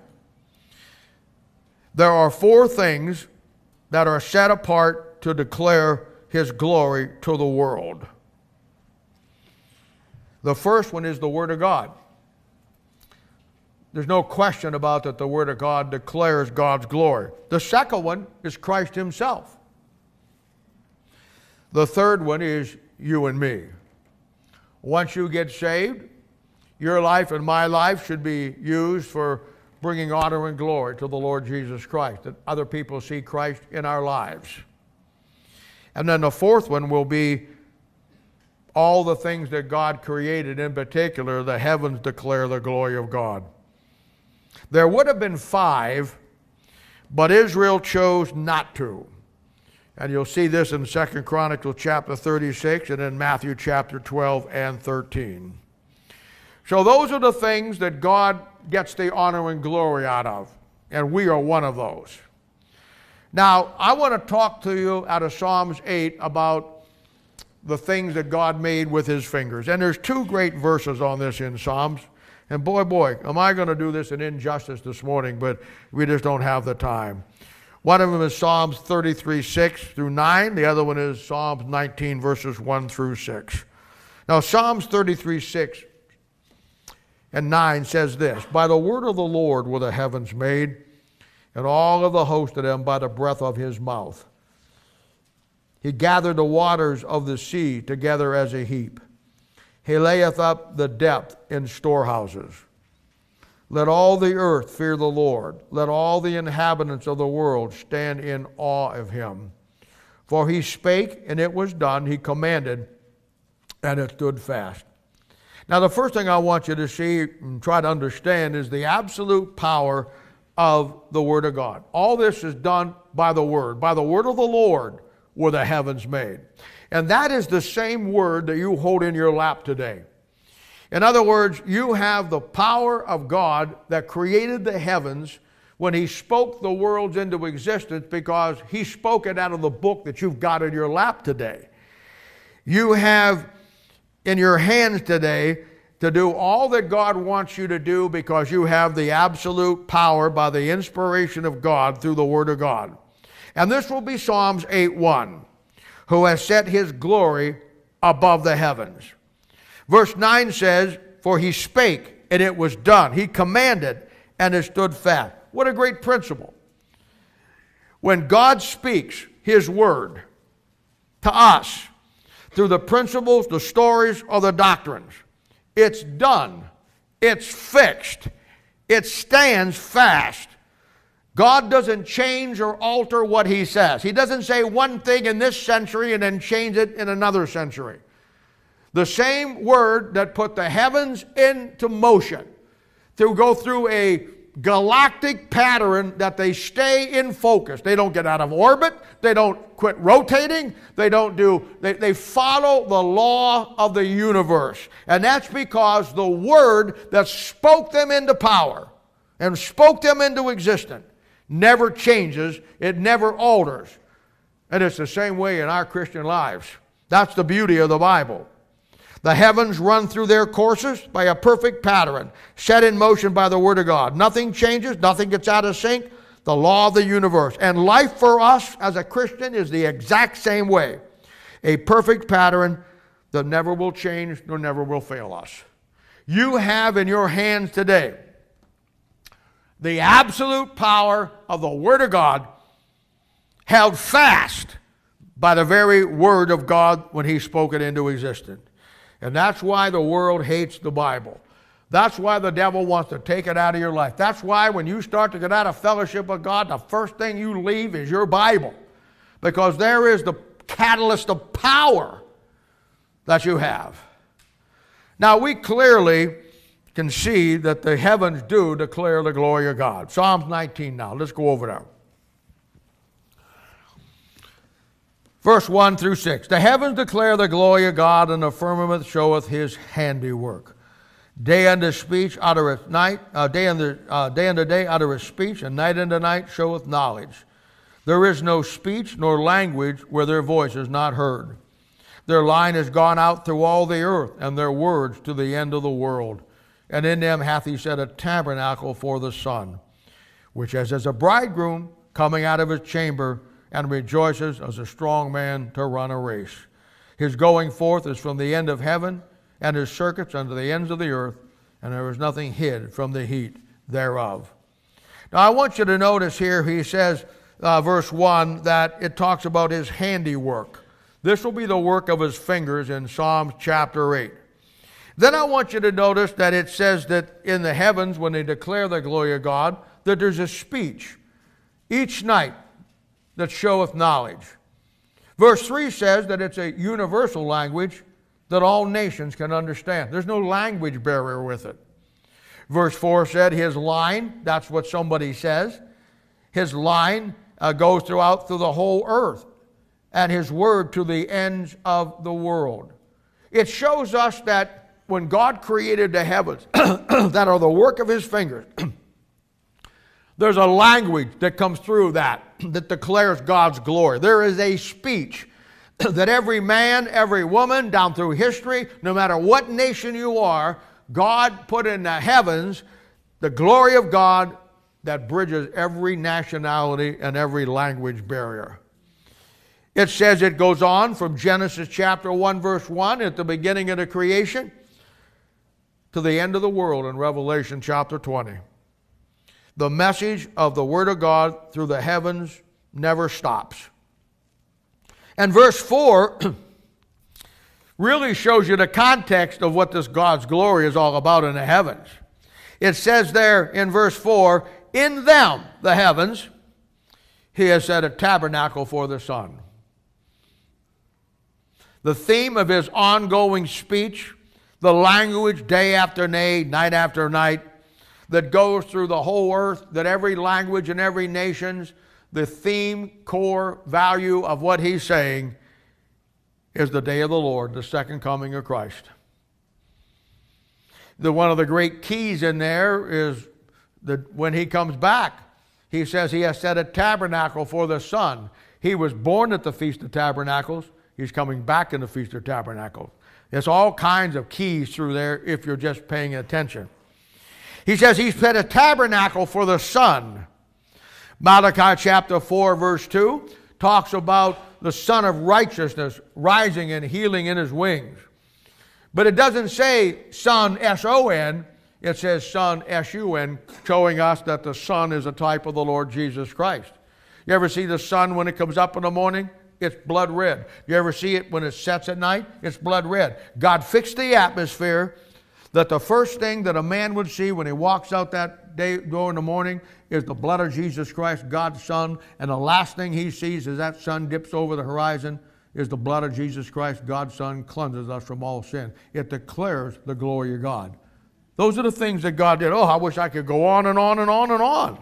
A: there are four things that are set apart to declare his glory to the world. The first one is the Word of God. There's no question about that the Word of God declares God's glory. The second one is Christ himself. The third one is you and me. Once you get saved, your life and my life should be used for bringing honor and glory to the Lord Jesus Christ, that other people see Christ in our lives. And then the fourth one will be all the things that God created, in particular, the heavens declare the glory of God. There would have been 5, but Israel chose not to. And you'll see this in 2 Chronicles chapter 36 and in Matthew chapter 12 and 13. So those are the things that God gets the honor and glory out of, and we are one of those. Now, I want to talk to you out of Psalms 8 about the things that God made with his fingers. And there's 2 great verses on this in Psalms. And boy, am I going to do this an injustice this morning, but we just don't have the time. One of them is Psalms 33, 6 through 9. The other one is Psalms 19, verses 1 through 6. Now, Psalms 33, 6 and 9 says this: By the word of the Lord were the heavens made, and all of the host of them by the breath of his mouth. He gathered the waters of the sea together as a heap. He layeth up the depth in storehouses. Let all the earth fear the Lord. Let all the inhabitants of the world stand in awe of him. For he spake, and it was done. He commanded, and it stood fast. Now, the first thing I want you to see and try to understand is the absolute power of the Word of God. All this is done by the Word. By the word of the Lord were the heavens made. And that is the same word that you hold in your lap today. In other words, you have the power of God that created the heavens when he spoke the worlds into existence, because he spoke it out of the book that you've got in your lap today. You have in your hands today to do all that God wants you to do, because you have the absolute power by the inspiration of God through the Word of God. And this will be Psalms 8:1, who has set his glory above the heavens. Verse 9 says, For he spake, and it was done. He commanded, and it stood fast. What a great principle. When God speaks his word to us through the principles, the stories, or the doctrines, it's done. It's fixed. It stands fast. God doesn't change or alter what he says. He doesn't say one thing in this century and then change it in another century. The same word that put the heavens into motion to go through a galactic pattern that they stay in focus. They don't get out of orbit. They don't quit rotating. They follow the law of the universe. And that's because the word that spoke them into power and spoke them into existence never changes. It never alters. And it's the same way in our Christian lives. That's the beauty of the Bible. The heavens run through their courses by a perfect pattern, set in motion by the Word of God. Nothing changes, nothing gets out of sync. The law of the universe. And life for us as a Christian is the exact same way. A perfect pattern that never will change nor never will fail us. You have in your hands today the absolute power of the Word of God, held fast by the very Word of God when He spoke it into existence. And that's why the world hates the Bible. That's why the devil wants to take it out of your life. That's why when you start to get out of fellowship with God, the first thing you leave is your Bible. Because there is the catalyst of power that you have. Now we clearly can see that the heavens do declare the glory of God. Psalms 19 now. Let's go over there. Verse 1 through 6. The heavens declare the glory of God, and the firmament showeth His handiwork. Day unto speech uttereth night, day unto day uttereth speech, and night unto night showeth knowledge. There is no speech nor language where their voice is not heard. Their line is gone out through all the earth, and their words to the end of the world. And in them hath He set a tabernacle for the sun, which is as a bridegroom coming out of his chamber, and rejoices as a strong man to run a race. His going forth is from the end of heaven, and his circuits unto the ends of the earth, and there is nothing hid from the heat thereof. Now I want you to notice here, he says, verse 1, that it talks about His handiwork. This will be the work of His fingers in Psalms chapter 8. Then I want you to notice that it says that in the heavens, when they declare the glory of God, that there's a speech each night that showeth knowledge. Verse 3 says that it's a universal language that all nations can understand. There's no language barrier with it. Verse 4 said His line, that's what somebody says, His line goes through the whole earth, and His word to the ends of the world. It shows us that when God created the heavens that are the work of His fingers, there's a language that comes through that declares God's glory. There is a speech that every man, every woman, down through history, no matter what nation you are, God put in the heavens the glory of God that bridges every nationality and every language barrier. It says it goes on from Genesis chapter 1, verse 1, at the beginning of the creation, to the end of the world in Revelation chapter 20. The message of the Word of God through the heavens never stops. And verse 4 really shows you the context of what this God's glory is all about in the heavens. It says there in verse 4, in them, the heavens, He has set a tabernacle for the sun. The theme of His ongoing speech, the language day after day, night after night, that goes through the whole earth, that every language and every nation's, the theme, core, value of what He's saying is the day of the Lord, the second coming of Christ. One of the great keys in there is that when He comes back, He says He has set a tabernacle for the sun. He was born at the Feast of Tabernacles. He's coming back in the Feast of Tabernacles. There's all kinds of keys through there if you're just paying attention. He says He's set a tabernacle for the sun. Malachi chapter 4 verse 2 talks about the Son of Righteousness rising and healing in His wings. But it doesn't say Son, S-O-N. It says Son, S-U-N, showing us that the sun is a type of the Lord Jesus Christ. You ever see the sun when it comes up in the morning? It's blood red. You ever see it when it sets at night? It's blood red. God fixed the atmosphere that the first thing that a man would see when he walks out that door in the morning is the blood of Jesus Christ, God's Son, and the last thing he sees as that sun dips over the horizon is the blood of Jesus Christ, God's Son, cleanses us from all sin. It declares the glory of God. Those are the things that God did. Oh, I wish I could go on and on and on and on.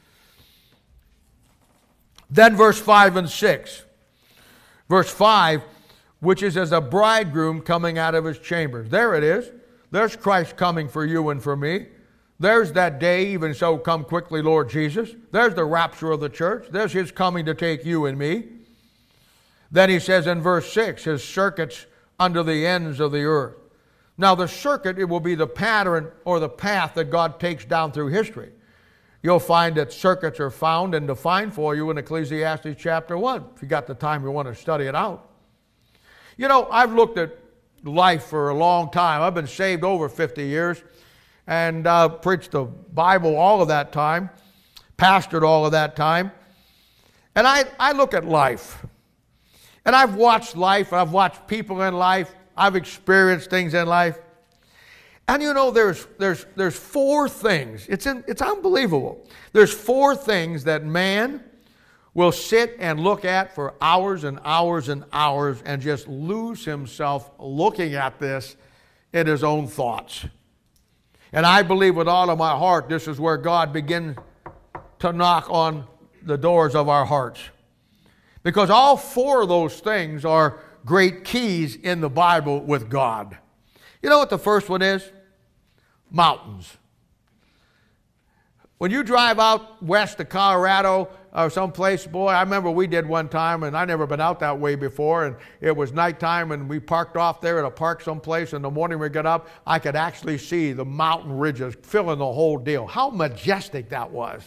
A: Then verse 5 and 6. Verse 5, which is as a bridegroom coming out of his chambers. There it is. There's Christ coming for you and for me. There's that day, even so come quickly, Lord Jesus. There's the rapture of the church. There's his coming to take you and me. Then he says in verse 6, his circuits under the ends of the earth. Now the circuit, it will be the pattern or the path that God takes down through history. You'll find that circuits are found and defined for you in Ecclesiastes chapter 1, if you got the time you want to study it out. You know, I've looked at life for a long time. I've been saved over 50 years and preached the Bible all of that time, pastored all of that time. And I look at life. And I've watched life. I've watched people in life. I've experienced things in life. And you know, there's four things. It's unbelievable. There's four things that man will sit and look at for hours and hours and hours and just lose himself looking at this in his own thoughts. And I believe with all of my heart this is where God begins to knock on the doors of our hearts. Because all four of those things are great keys in the Bible with God. You know what the first one is? Mountains. When you drive out west to Colorado or someplace, boy, I remember we did one time, and I'd never been out that way before, and it was nighttime, and we parked off there at a park someplace. In the morning we got up, I could actually see the mountain ridges filling the whole deal. How majestic that was.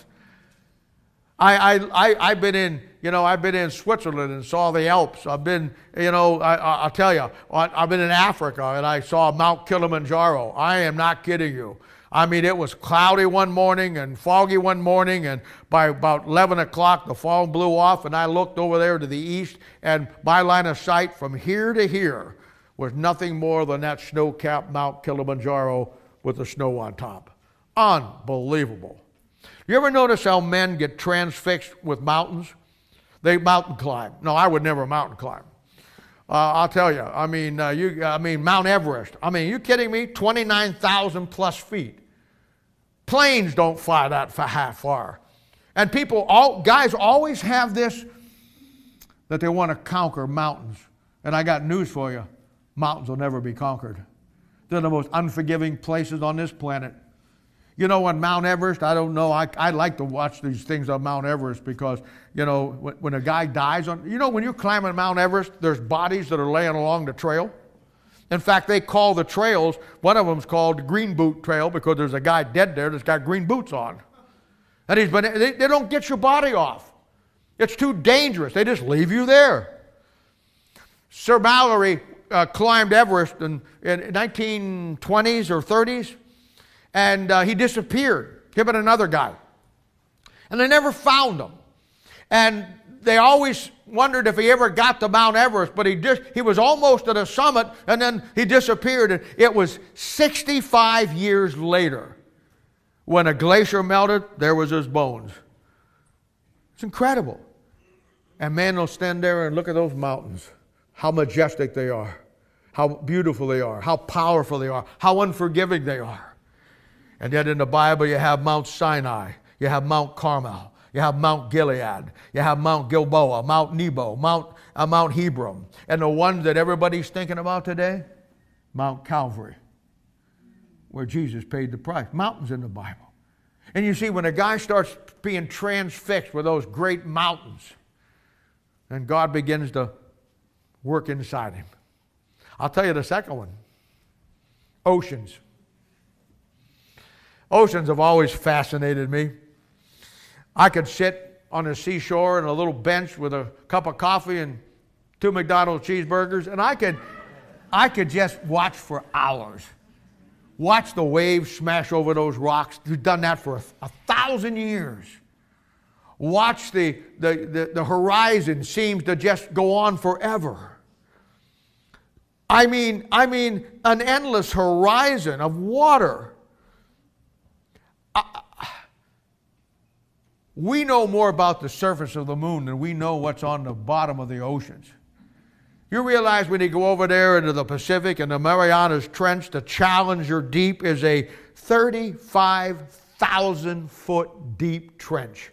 A: I've been in Switzerland and saw the Alps. I've been, I'll tell you, I've been in Africa and I saw Mount Kilimanjaro. I am not kidding you. I mean, it was cloudy one morning and foggy one morning, and by about 11 o'clock the fog blew off, and I looked over there to the east, and my line of sight from here to here was nothing more than that snow-capped Mount Kilimanjaro with the snow on top. Unbelievable. You ever notice how men get transfixed with mountains? They mountain climb. No, I would never mountain climb. I'll tell you. I mean, Mount Everest. I mean, you kidding me? 29,000 plus feet. Planes don't fly that far. And guys always have this, that they want to conquer mountains. And I got news for you. Mountains will never be conquered. They're the most unforgiving places on this planet. You know, on Mount Everest, I don't know, I like to watch these things on Mount Everest because, you know, when a guy dies when you're climbing Mount Everest, there's bodies that are laying along the trail. In fact, they call the trails, one of them's called the Green Boot Trail because there's a guy dead there that's got green boots on. And they don't get your body off. It's too dangerous. They just leave you there. Sir Mallory climbed Everest in 1920s or 30s. And he disappeared, him and another guy. And they never found him. And they always wondered if he ever got to Mount Everest, but he was almost at a summit, and then he disappeared. And it was 65 years later, when a glacier melted, there was his bones. It's incredible. And man will stand there and look at those mountains, how majestic they are, how beautiful they are, how powerful they are, how unforgiving they are. And yet in the Bible you have Mount Sinai, you have Mount Carmel, you have Mount Gilead, you have Mount Gilboa, Mount Nebo, Mount Hebron. And the ones that everybody's thinking about today, Mount Calvary, where Jesus paid the price. Mountains in the Bible. And you see, when a guy starts being transfixed with those great mountains, then God begins to work inside him. I'll tell you the second one. Oceans. Oceans have always fascinated me. I could sit on the seashore on a little bench with a cup of coffee and 2 McDonald's cheeseburgers, and I could just watch for hours. Watch the waves smash over those rocks. We've done that for 1,000 years. Watch the horizon seems to just go on forever. I mean, an endless horizon of water. We know more about the surface of the moon than we know what's on the bottom of the oceans. You realize when you go over there into the Pacific and the Marianas Trench, the Challenger Deep is a 35,000-foot deep trench.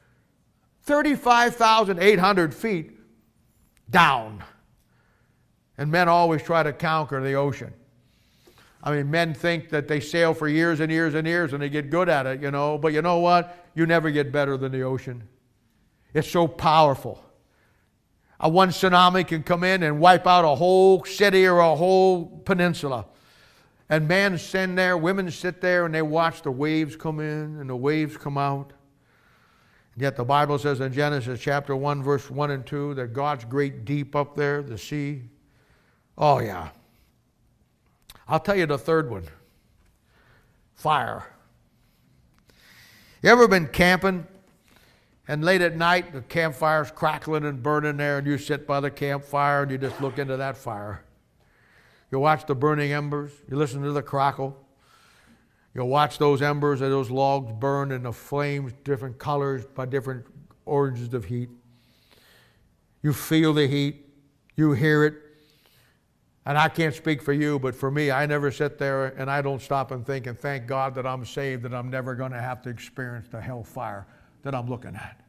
A: 35,800 feet down. And men always try to conquer the ocean. I mean, men think that they sail for years and years and years and they get good at it, you know. But you know what? You never get better than the ocean. It's so powerful. One tsunami can come in and wipe out a whole city or a whole peninsula. And men stand there, women sit there, and they watch the waves come in and the waves come out. And yet the Bible says in Genesis chapter 1, verse 1 and 2, that God's great deep up there, the sea. Oh, yeah. I'll tell you the third one. Fire. You ever been camping and late at night the campfire's crackling and burning there and you sit by the campfire and you just look into that fire? You watch the burning embers. You listen to the crackle. You watch those embers and those logs burn in the flames, different colors by different origins of heat. You feel the heat. You hear it. And I can't speak for you, but for me, I never sit there and I don't stop and think and thank God that I'm saved, that I'm never going to have to experience the hellfire that I'm looking at.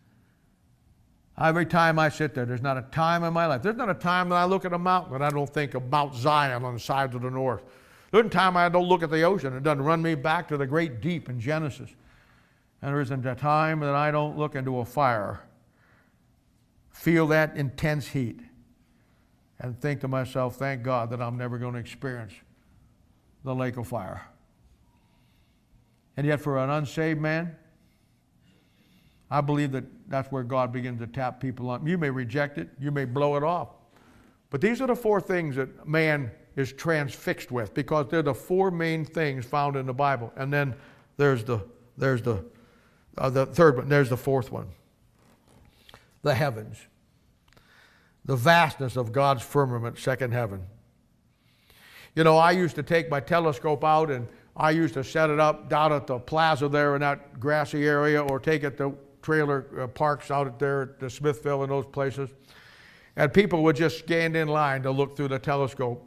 A: Every time I sit there, there's not a time in my life. There's not a time that I look at a mountain that I don't think of Mount Zion on the sides of the north. There's a time I don't look at the ocean. It doesn't run me back to the great deep in Genesis. And there isn't a time that I don't look into a fire, feel that intense heat, and think to myself, thank God that I'm never going to experience the lake of fire. And yet for an unsaved man, I believe that that's where God begins to tap people on. You may reject it. You may blow it off. But these are the four things that man is transfixed with, because they're the four main things found in the Bible. And then there's the third one. There's the fourth one. The heavens. The vastness of God's firmament, second heaven. You know, I used to take my telescope out and I used to set it up down at the plaza there in that grassy area, or take it to trailer parks out there at the Smithville and those places. And people would just stand in line to look through the telescope.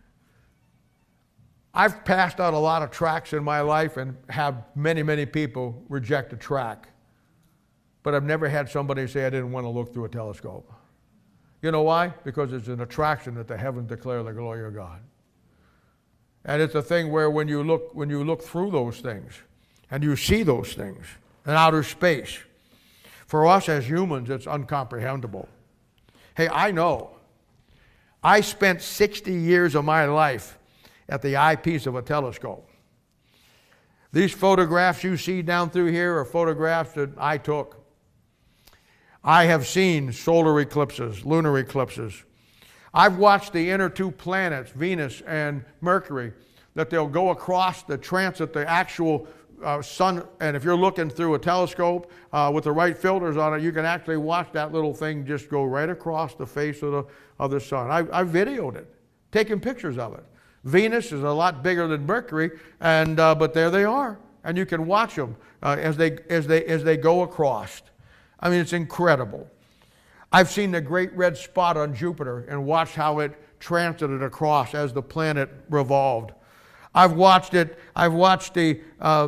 A: I've passed out a lot of tracks in my life and have many, many people reject a track. But I've never had somebody say I didn't want to look through a telescope. You know why? Because it's an attraction that the heavens declare the glory of God. And it's a thing where when you look through those things and you see those things in outer space, for us as humans, it's incomprehensible. Hey, I know. I spent 60 years of my life at the eyepiece of a telescope. These photographs you see down through here are photographs that I took. I have seen solar eclipses, lunar eclipses. I've watched the inner two planets, Venus and Mercury, that they'll go across the transit, the actual sun. And if you're looking through a telescope with the right filters on it, you can actually watch that little thing just go right across the face of the sun. I videoed it, taking pictures of it. Venus is a lot bigger than Mercury, and but there they are, and you can watch them as they go across. I mean, it's incredible. I've seen the great red spot on Jupiter and watched how it transited across as the planet revolved. I've watched it. I've watched the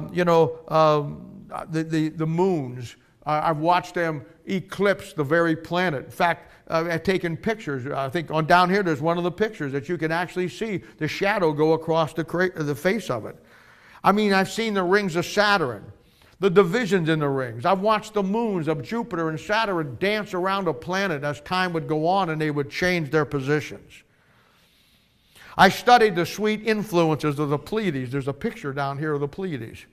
A: moons. I've watched them eclipse the very planet. In fact, I've taken pictures. I think on down here there's one of the pictures that you can actually see the shadow go across the face of it. I mean, I've seen the rings of Saturn, the divisions in the rings. I've watched the moons of Jupiter and Saturn dance around a planet as time would go on and they would change their positions. I studied the sweet influences of the Pleiades. There's a picture down here of the Pleiades.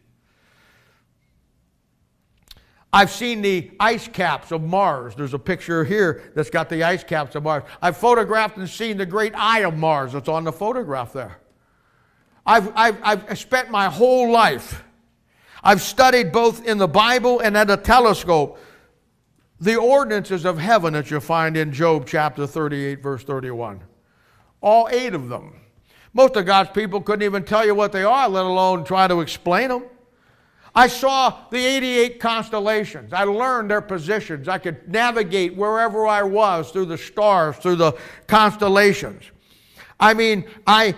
A: I've seen the ice caps of Mars. There's a picture here that's got the ice caps of Mars. I've photographed and seen the great eye of Mars that's on the photograph there. I've spent my whole life. I've studied both in the Bible and at a telescope the ordinances of heaven that you find in Job chapter 38, verse 31. All 8 of them. Most of God's people couldn't even tell you what they are, let alone try to explain them. I saw the 88 constellations. I learned their positions. I could navigate wherever I was through the stars, through the constellations. I mean, I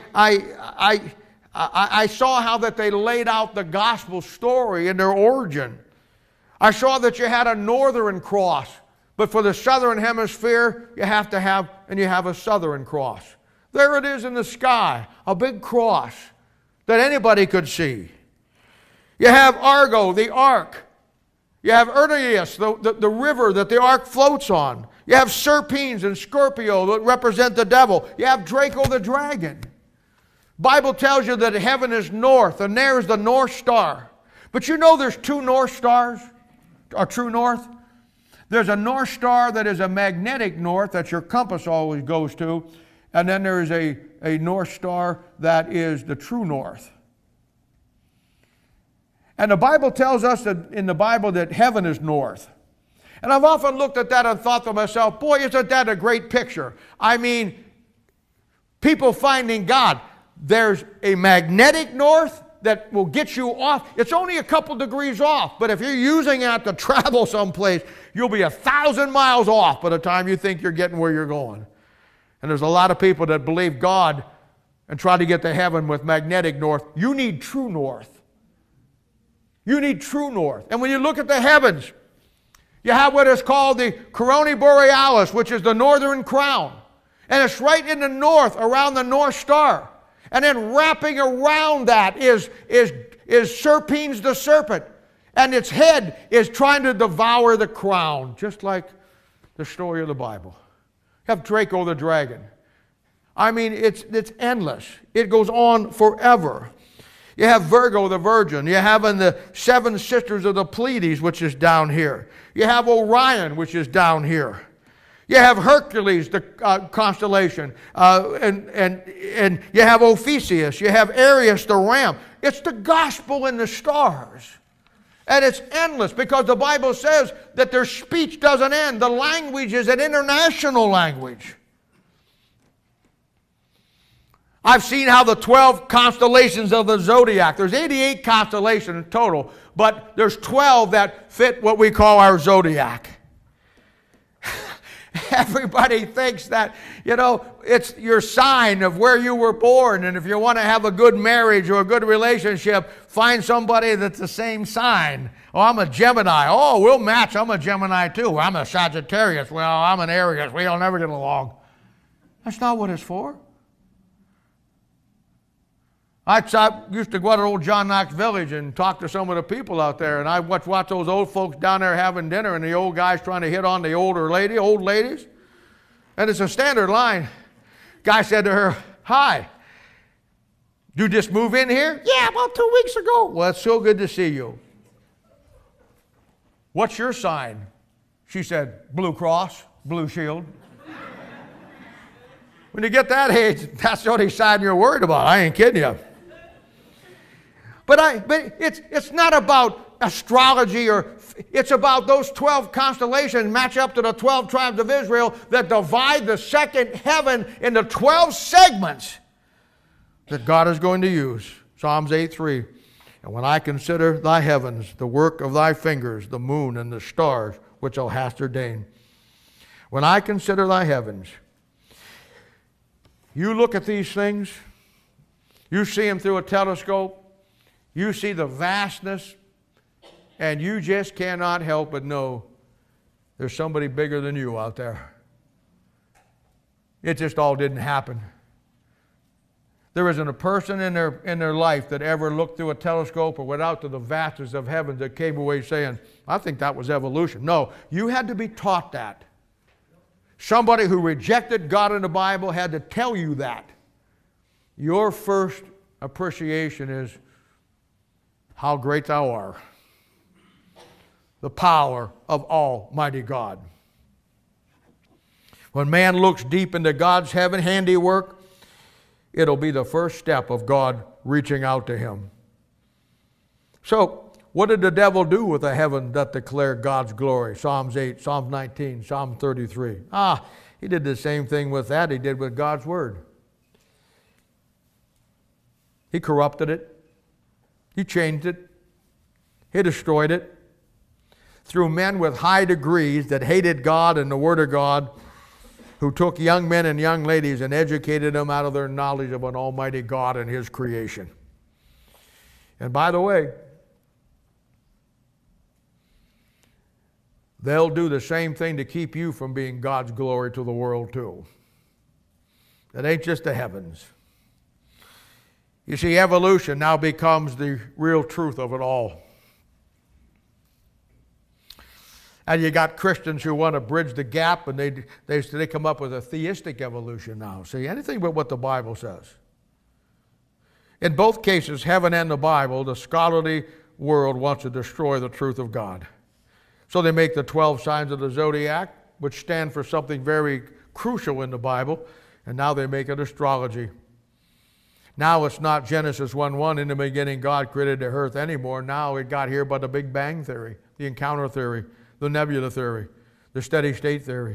A: saw how that they laid out the gospel story in their origin. I saw that you had a northern cross, but for the southern hemisphere, you have a southern cross. There it is in the sky, a big cross that anybody could see. You have Argo, the ark. You have Irenaeus, the river that the ark floats on. You have Serpens and Scorpio that represent the devil. You have Draco the dragon. Bible tells you that heaven is north, and there's the North Star. But you know there's two North Stars, or true north? There's a North Star that is a magnetic north that your compass always goes to, and then there is a North Star that is the true north. And the Bible tells us that in the Bible that heaven is north. And I've often looked at that and thought to myself, boy, isn't that a great picture? I mean, people finding God. There's a magnetic north that will get you off. It's only a couple degrees off, but if you're using it to travel someplace, you'll be 1,000 miles off by the time you think you're getting where you're going. And there's a lot of people that believe God and try to get to heaven with magnetic north. You need true north. You need true north. And when you look at the heavens, you have what is called the Corona Borealis, which is the northern crown. And it's right in the north, around the North Star. And then wrapping around that is Serpens the serpent. And its head is trying to devour the crown, just like the story of the Bible. You have Draco the dragon. I mean, it's endless. It goes on forever. You have Virgo the virgin. You have the seven sisters of the Pleiades, which is down here. You have Orion, which is down here. You have Hercules, the constellation, and you have Ophiuchus. You have Arius, the ram. It's the gospel in the stars. And it's endless because the Bible says that their speech doesn't end. The language is an international language. I've seen how the 12 constellations of the zodiac, there's 88 constellations total, but there's 12 that fit what we call our zodiac. Everybody thinks that, it's your sign of where you were born, and if you want to have a good marriage or a good relationship, find somebody that's the same sign. Oh, I'm a Gemini. Oh, we'll match. I'm a Gemini too. I'm a Sagittarius. Well, I'm an Aries. We'll never get along. That's not what it's for. I used to go out to old John Knox Village and talk to some of the people out there, and I watch those old folks down there having dinner, and the old guys trying to hit on the old ladies. And it's a standard line. Guy said to her, "Hi, you just move in here?" "Yeah, about 2 weeks ago." "Well, it's so good to see you. What's your sign?" She said, "Blue Cross, Blue Shield." When you get that age, that's the only sign you're worried about. I ain't kidding you. But it's not about astrology, or it's about those 12 constellations match up to the 12 tribes of Israel that divide the second heaven into 12 segments that God is going to use. Psalms 8:3. And when I consider thy heavens, the work of thy fingers, the moon and the stars, which thou hast ordained. When I consider thy heavens, you look at these things, you see them through a telescope, you see the vastness, and you just cannot help but know there's somebody bigger than you out there. It just all didn't happen. There isn't a person in their life that ever looked through a telescope or went out to the vastness of heaven that came away saying, "I think that was evolution." No, you had to be taught that. Somebody who rejected God in the Bible had to tell you that. Your first appreciation is how great thou art. The power of Almighty God. When man looks deep into God's heaven handiwork, it'll be the first step of God reaching out to him. So, what did the devil do with a heaven that declared God's glory? Psalms 8, Psalms 19, Psalm 33. He did the same thing with that he did with God's word. He corrupted it. He changed it. He destroyed it through men with high degrees that hated God and the Word of God, who took young men and young ladies and educated them out of their knowledge of an almighty God and His creation. And by the way, they'll do the same thing to keep you from being God's glory to the world too. It ain't just the heavens. You see, evolution now becomes the real truth of it all. And you got Christians who want to bridge the gap, and they come up with a theistic evolution now. See, anything but what the Bible says. In both cases, heaven and the Bible, the scholarly world wants to destroy the truth of God. So they make the 12 signs of the zodiac, which stand for something very crucial in the Bible, and now they make it astrology. Now it's not Genesis 1:1, in the beginning God created the earth anymore. Now it got here by the Big Bang theory, the encounter theory, the nebula theory, the steady state theory.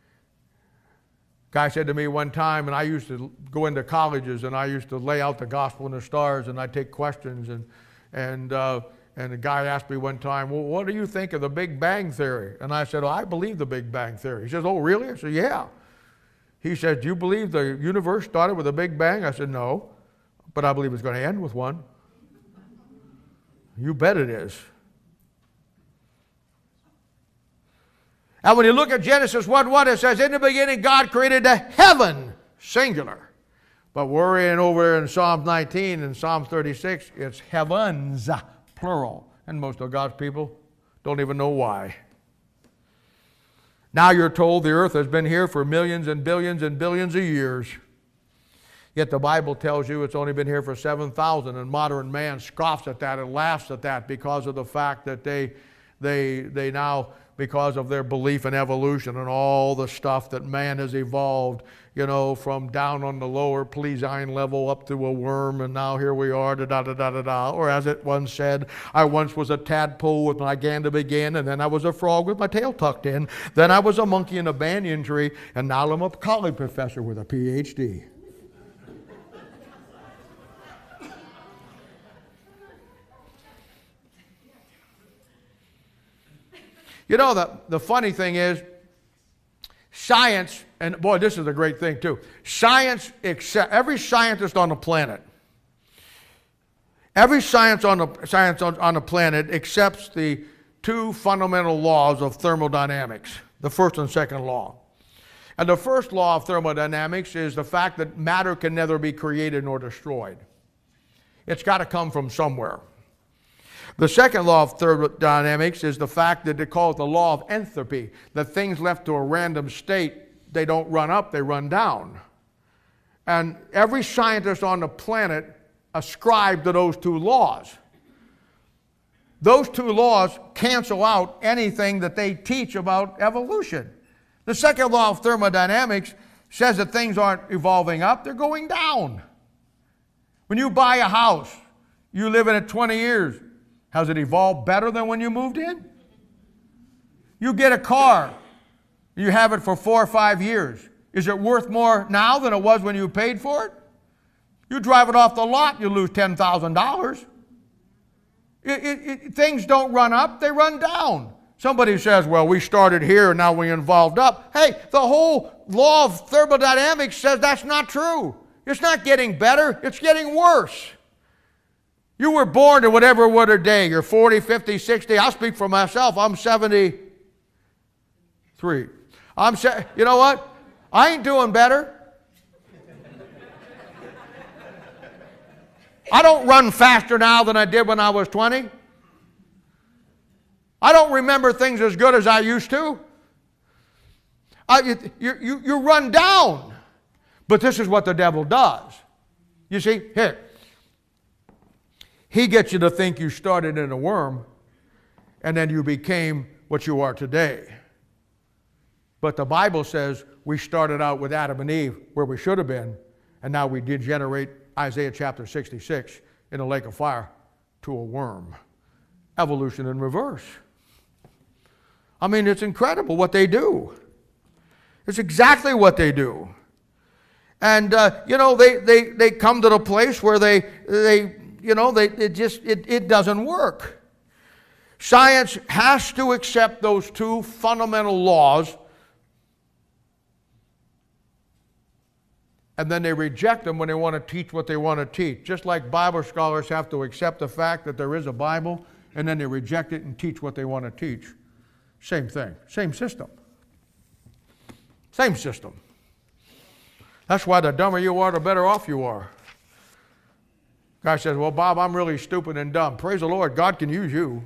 A: Guy said to me one time, and I used to go into colleges and I used to lay out the gospel in the stars and I'd take questions, and the guy asked me one time, well, what do you think of the Big Bang theory? And I said, well, I believe the Big Bang theory. He says, oh, really? I said, yeah. He said, do you believe the universe started with a Big Bang? I said, no, but I believe it's going to end with one. You bet it is. And when you look at Genesis 1:1, it says, in the beginning God created the heaven, singular. But we're over in Psalm 19 and Psalm 36, it's heavens, plural. And most of God's people don't even know why. Now you're told the earth has been here for millions and billions and billions of years. Yet the Bible tells you it's only been here for 7,000, and modern man scoffs at that and laughs at that because of the fact that they now, because of their belief in evolution and all the stuff that man has evolved, you know, from down on the lower Plesiosaur level up to a worm, and now here we are, da-da-da-da-da-da. Or as it once said, I once was a tadpole with my hand to begin, and then I was a frog with my tail tucked in. Then I was a monkey in a banyan tree, and now I'm a college professor with a PhD. You know, the funny thing is, science, and boy, this is a great thing too. Science, every scientist on the planet, every science on the planet accepts the two fundamental laws of thermodynamics, the first and second law. And the first law of thermodynamics is the fact that matter can neither be created nor destroyed. It's got to come from somewhere. The second law of thermodynamics is the fact that they call it the law of entropy, that things left to a random state, they don't run up, they run down. And every scientist on the planet ascribes to those two laws. Those two laws cancel out anything that they teach about evolution. The second law of thermodynamics says that things aren't evolving up, they're going down. When you buy a house, you live in it 20 years. Has it evolved better than when you moved in? You get a car, you have it for 4 or 5 years. Is it worth more now than it was when you paid for it? You drive it off the lot, you lose $10,000. Things don't run up, they run down. Somebody says, well, we started here and now we evolved up. Hey, the whole law of thermodynamics says that's not true. It's not getting better, it's getting worse. You were born to whatever other day. You're 40, 50, 60. I'll speak for myself. I'm 73. You know what? I ain't doing better. I don't run faster now than I did when I was 20. I don't remember things as good as I used to. You run down. But this is what the devil does. You see, here. He gets you to think you started in a worm and then you became what you are today. But the Bible says we started out with Adam and Eve where we should have been, and now we degenerate, Isaiah chapter 66, in a lake of fire to a worm. Evolution in reverse. I mean, it's incredible what they do. It's exactly what they do. And, you know, they come to the place where it doesn't work. Science has to accept those two fundamental laws, and then they reject them when they want to teach what they want to teach. Just like Bible scholars have to accept the fact that there is a Bible, and then they reject it and teach what they want to teach. Same thing. Same system. Same system. That's why the dumber you are, the better off you are. Guy says, well, Bob, I'm really stupid and dumb. Praise the Lord, God can use you.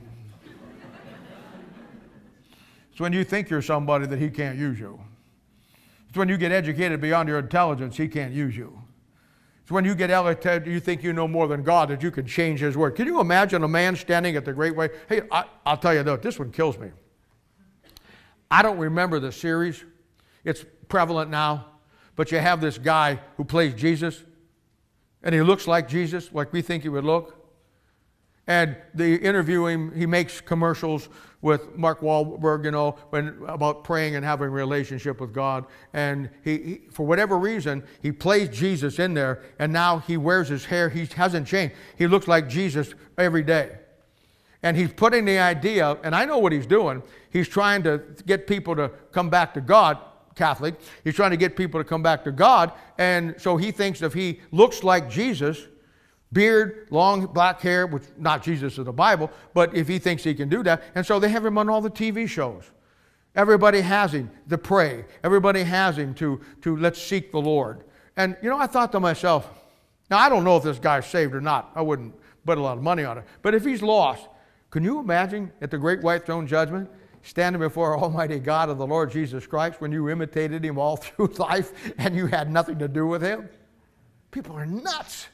A: It's when you think you're somebody that He can't use you. It's when you get educated beyond your intelligence, He can't use you. It's when you get educated, you think you know more than God, that you can change His word. Can you imagine a man standing at the Great Way? Hey, I'll tell you this one kills me. I don't remember the series. It's prevalent now. But you have this guy who plays Jesus, and he looks like Jesus, like we think he would look. And they interview him. He makes commercials with Mark Wahlberg, about praying and having a relationship with God. And he, for whatever reason, he plays Jesus in there, and now he wears his hair. He hasn't changed. He looks like Jesus every day. And he's putting the idea, and I know what he's doing. He's trying to get people to come back to God. Catholic. He's trying to get people to come back to God, and so he thinks if he looks like Jesus, beard, long black hair, which not Jesus of the Bible, but if he thinks he can do that, and so they have him on all the TV shows. Everybody has him to pray. Everybody has him to let's seek the Lord. And I thought to myself, now I don't know if this guy's saved or not. I wouldn't bet a lot of money on it. But if he's lost, can you imagine at the great white throne judgment, standing before Almighty God of the Lord Jesus Christ when you imitated Him all through life and you had nothing to do with Him? People are nuts.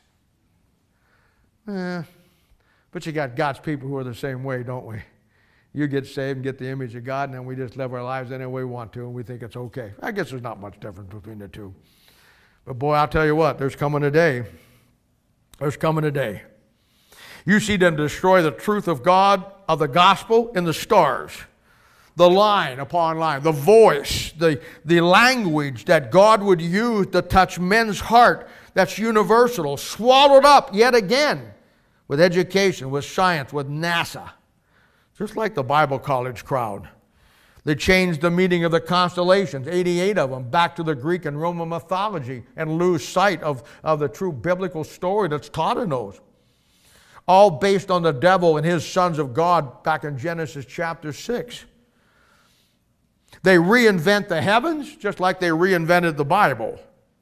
A: But you got God's people who are the same way, don't we? You get saved and get the image of God, and then we just live our lives any way we want to, and we think it's okay. I guess there's not much difference between the two. But boy, I'll tell you what, there's coming a day. There's coming a day. You see them destroy the truth of God, of the gospel, in the stars. The line upon line, the voice, the language that God would use to touch men's heart, that's universal, swallowed up yet again with education, with science, with NASA. Just like the Bible college crowd. They changed the meaning of the constellations, 88 of them, back to the Greek and Roman mythology and lose sight of the true biblical story that's taught in those. All based on the devil and his sons of God back in Genesis chapter 6. They reinvent the heavens just like they reinvented the Bible.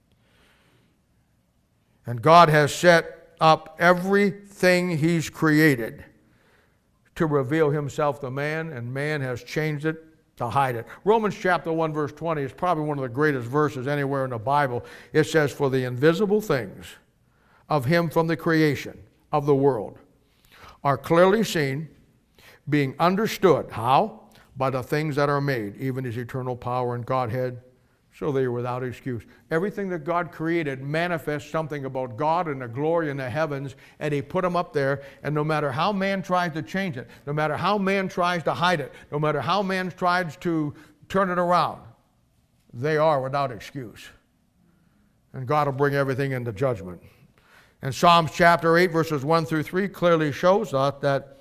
A: And God has set up everything He's created to reveal Himself to man, and man has changed it to hide it. Romans chapter 1 verse 20 is probably one of the greatest verses anywhere in the Bible. It says, for the invisible things of Him from the creation of the world are clearly seen, being understood. How? By the things that are made, even His eternal power and Godhead, so they are without excuse. Everything that God created manifests something about God and the glory in the heavens, and He put them up there, and no matter how man tries to change it, no matter how man tries to hide it, no matter how man tries to turn it around, they are without excuse. And God will bring everything into judgment. And Psalms chapter 8, verses 1 through 3 clearly shows us that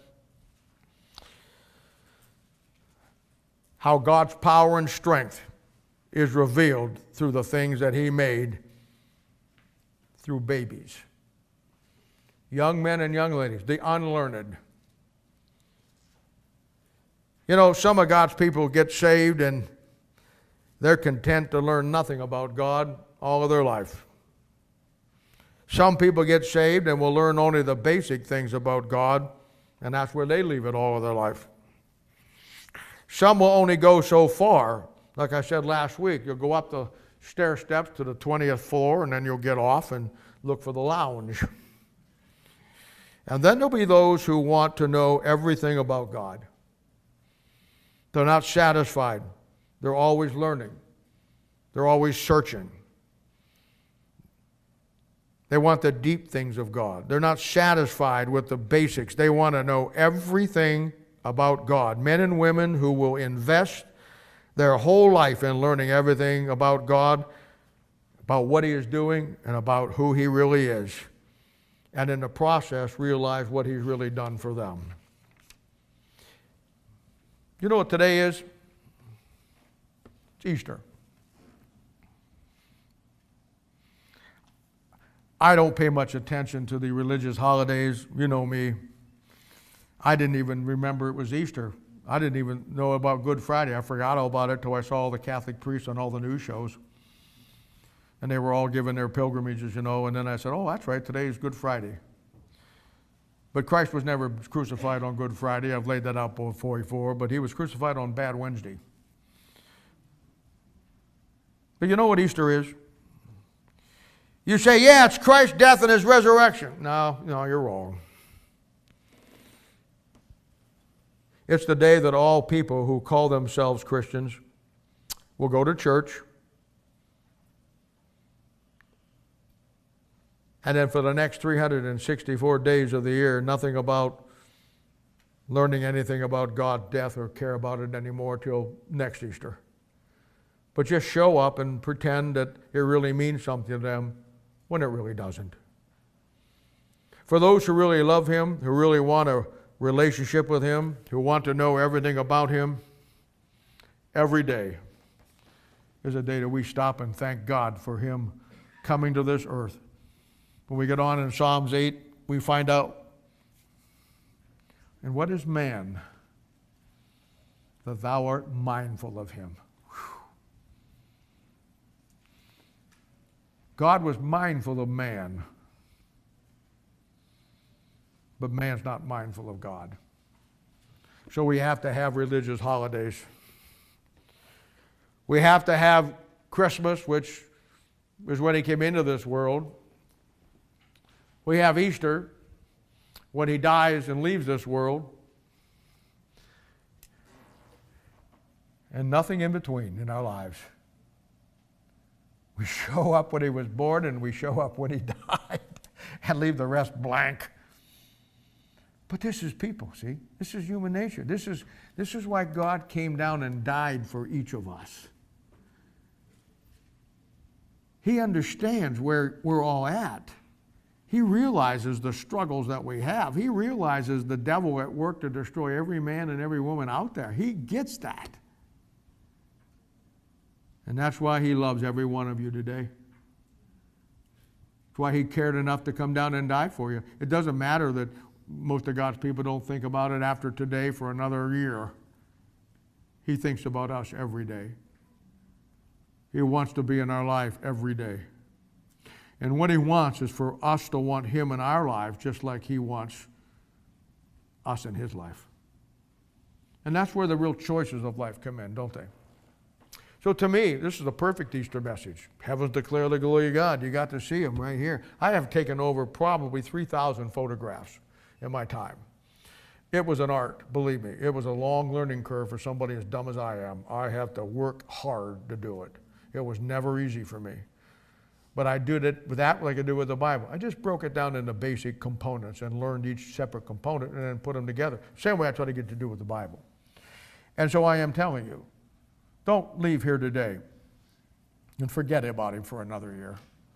A: how God's power and strength is revealed through the things that He made through babies. Young men and young ladies, the unlearned. Some of God's people get saved and they're content to learn nothing about God all of their life. Some people get saved and will learn only the basic things about God, and that's where they leave it all of their life. Some will only go so far. Like I said last week, you'll go up the stair steps to the 20th floor, and then you'll get off and look for the lounge. And then there'll be those who want to know everything about God. They're not satisfied. They're always learning. They're always searching. They want the deep things of God. They're not satisfied with the basics. They want to know everything about God. Men and women who will invest their whole life in learning everything about God, about what He is doing, and about who He really is. And in the process, realize what He's really done for them. You know what today is? It's Easter. I don't pay much attention to the religious holidays. You know me. I didn't even remember it was Easter. I didn't even know about Good Friday. I forgot all about it till I saw all the Catholic priests on all the news shows. And they were all giving their pilgrimages, you know, and then I said, oh, that's right, today is Good Friday. But Christ was never crucified on Good Friday. I've laid that out before, but he was crucified on Bad Wednesday. But you know what Easter is? You say, yeah, it's Christ's death and his resurrection. No, you're wrong. It's the day that all people who call themselves Christians will go to church, and then for the next 364 days of the year, nothing about learning anything about God's death or care about it anymore till next Easter. But just show up and pretend that it really means something to them when it really doesn't. For those who really love him, who really want a relationship with him, who want to know everything about him, every day is a day that we stop and thank God for him coming to this earth. When we get on in Psalms 8, we find out, and what is man that thou art mindful of him? Whew. God was mindful of man, but man's not mindful of God. So we have to have religious holidays. We have to have Christmas, which is when he came into this world. We have Easter, when he dies and leaves this world. And nothing in between in our lives. We show up when he was born and we show up when he died and leave the rest blank. But this is people, see? This is human nature. This is why God came down and died for each of us. He understands where we're all at. He realizes the struggles that we have. He realizes the devil at work to destroy every man and every woman out there. He gets that. And that's why he loves every one of you today. That's why he cared enough to come down and die for you. It doesn't matter that most of God's people don't think about it after today for another year. He thinks about us every day. He wants to be in our life every day. And what he wants is for us to want him in our lives just like he wants us in his life. And that's where the real choices of life come in, don't they? So to me, this is a perfect Easter message. Heavens declare the glory of God. You got to see him right here. I have taken over probably 3,000 photographs in my time. It was an art, believe me. It was a long learning curve for somebody as dumb as I am. I have to work hard to do it. It was never easy for me. But I did it with that like I do with the Bible. I just broke it down into basic components and learned each separate component and then put them together. Same way I try to get to do with the Bible. And so I am telling you, don't leave here today and forget about him for another year.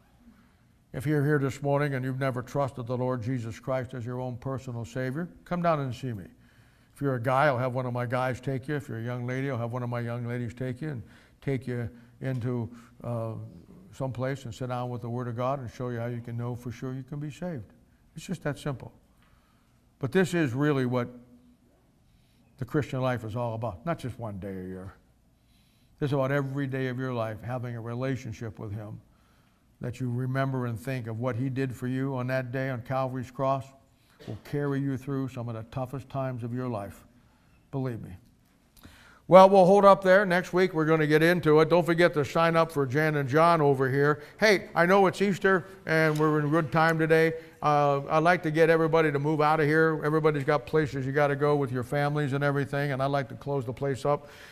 A: If you're here this morning and you've never trusted the Lord Jesus Christ as your own personal Savior, come down and see me. If you're a guy, I'll have one of my guys take you. If you're a young lady, I'll have one of my young ladies take you and take you into someplace and sit down with the Word of God and show you how you can know for sure you can be saved. It's just that simple. But this is really what the Christian life is all about, not just one day a year. It's about every day of your life having a relationship with him, that you remember and think of what he did for you on that day on Calvary's cross will carry you through some of the toughest times of your life. Believe me. Well, we'll hold up there. Next week we're going to get into it. Don't forget to sign up for Jan and John over here. Hey, I know it's Easter and we're in good time today. I'd like to get everybody to move out of here. Everybody's got places you got to go with your families and everything, and I'd like to close the place up.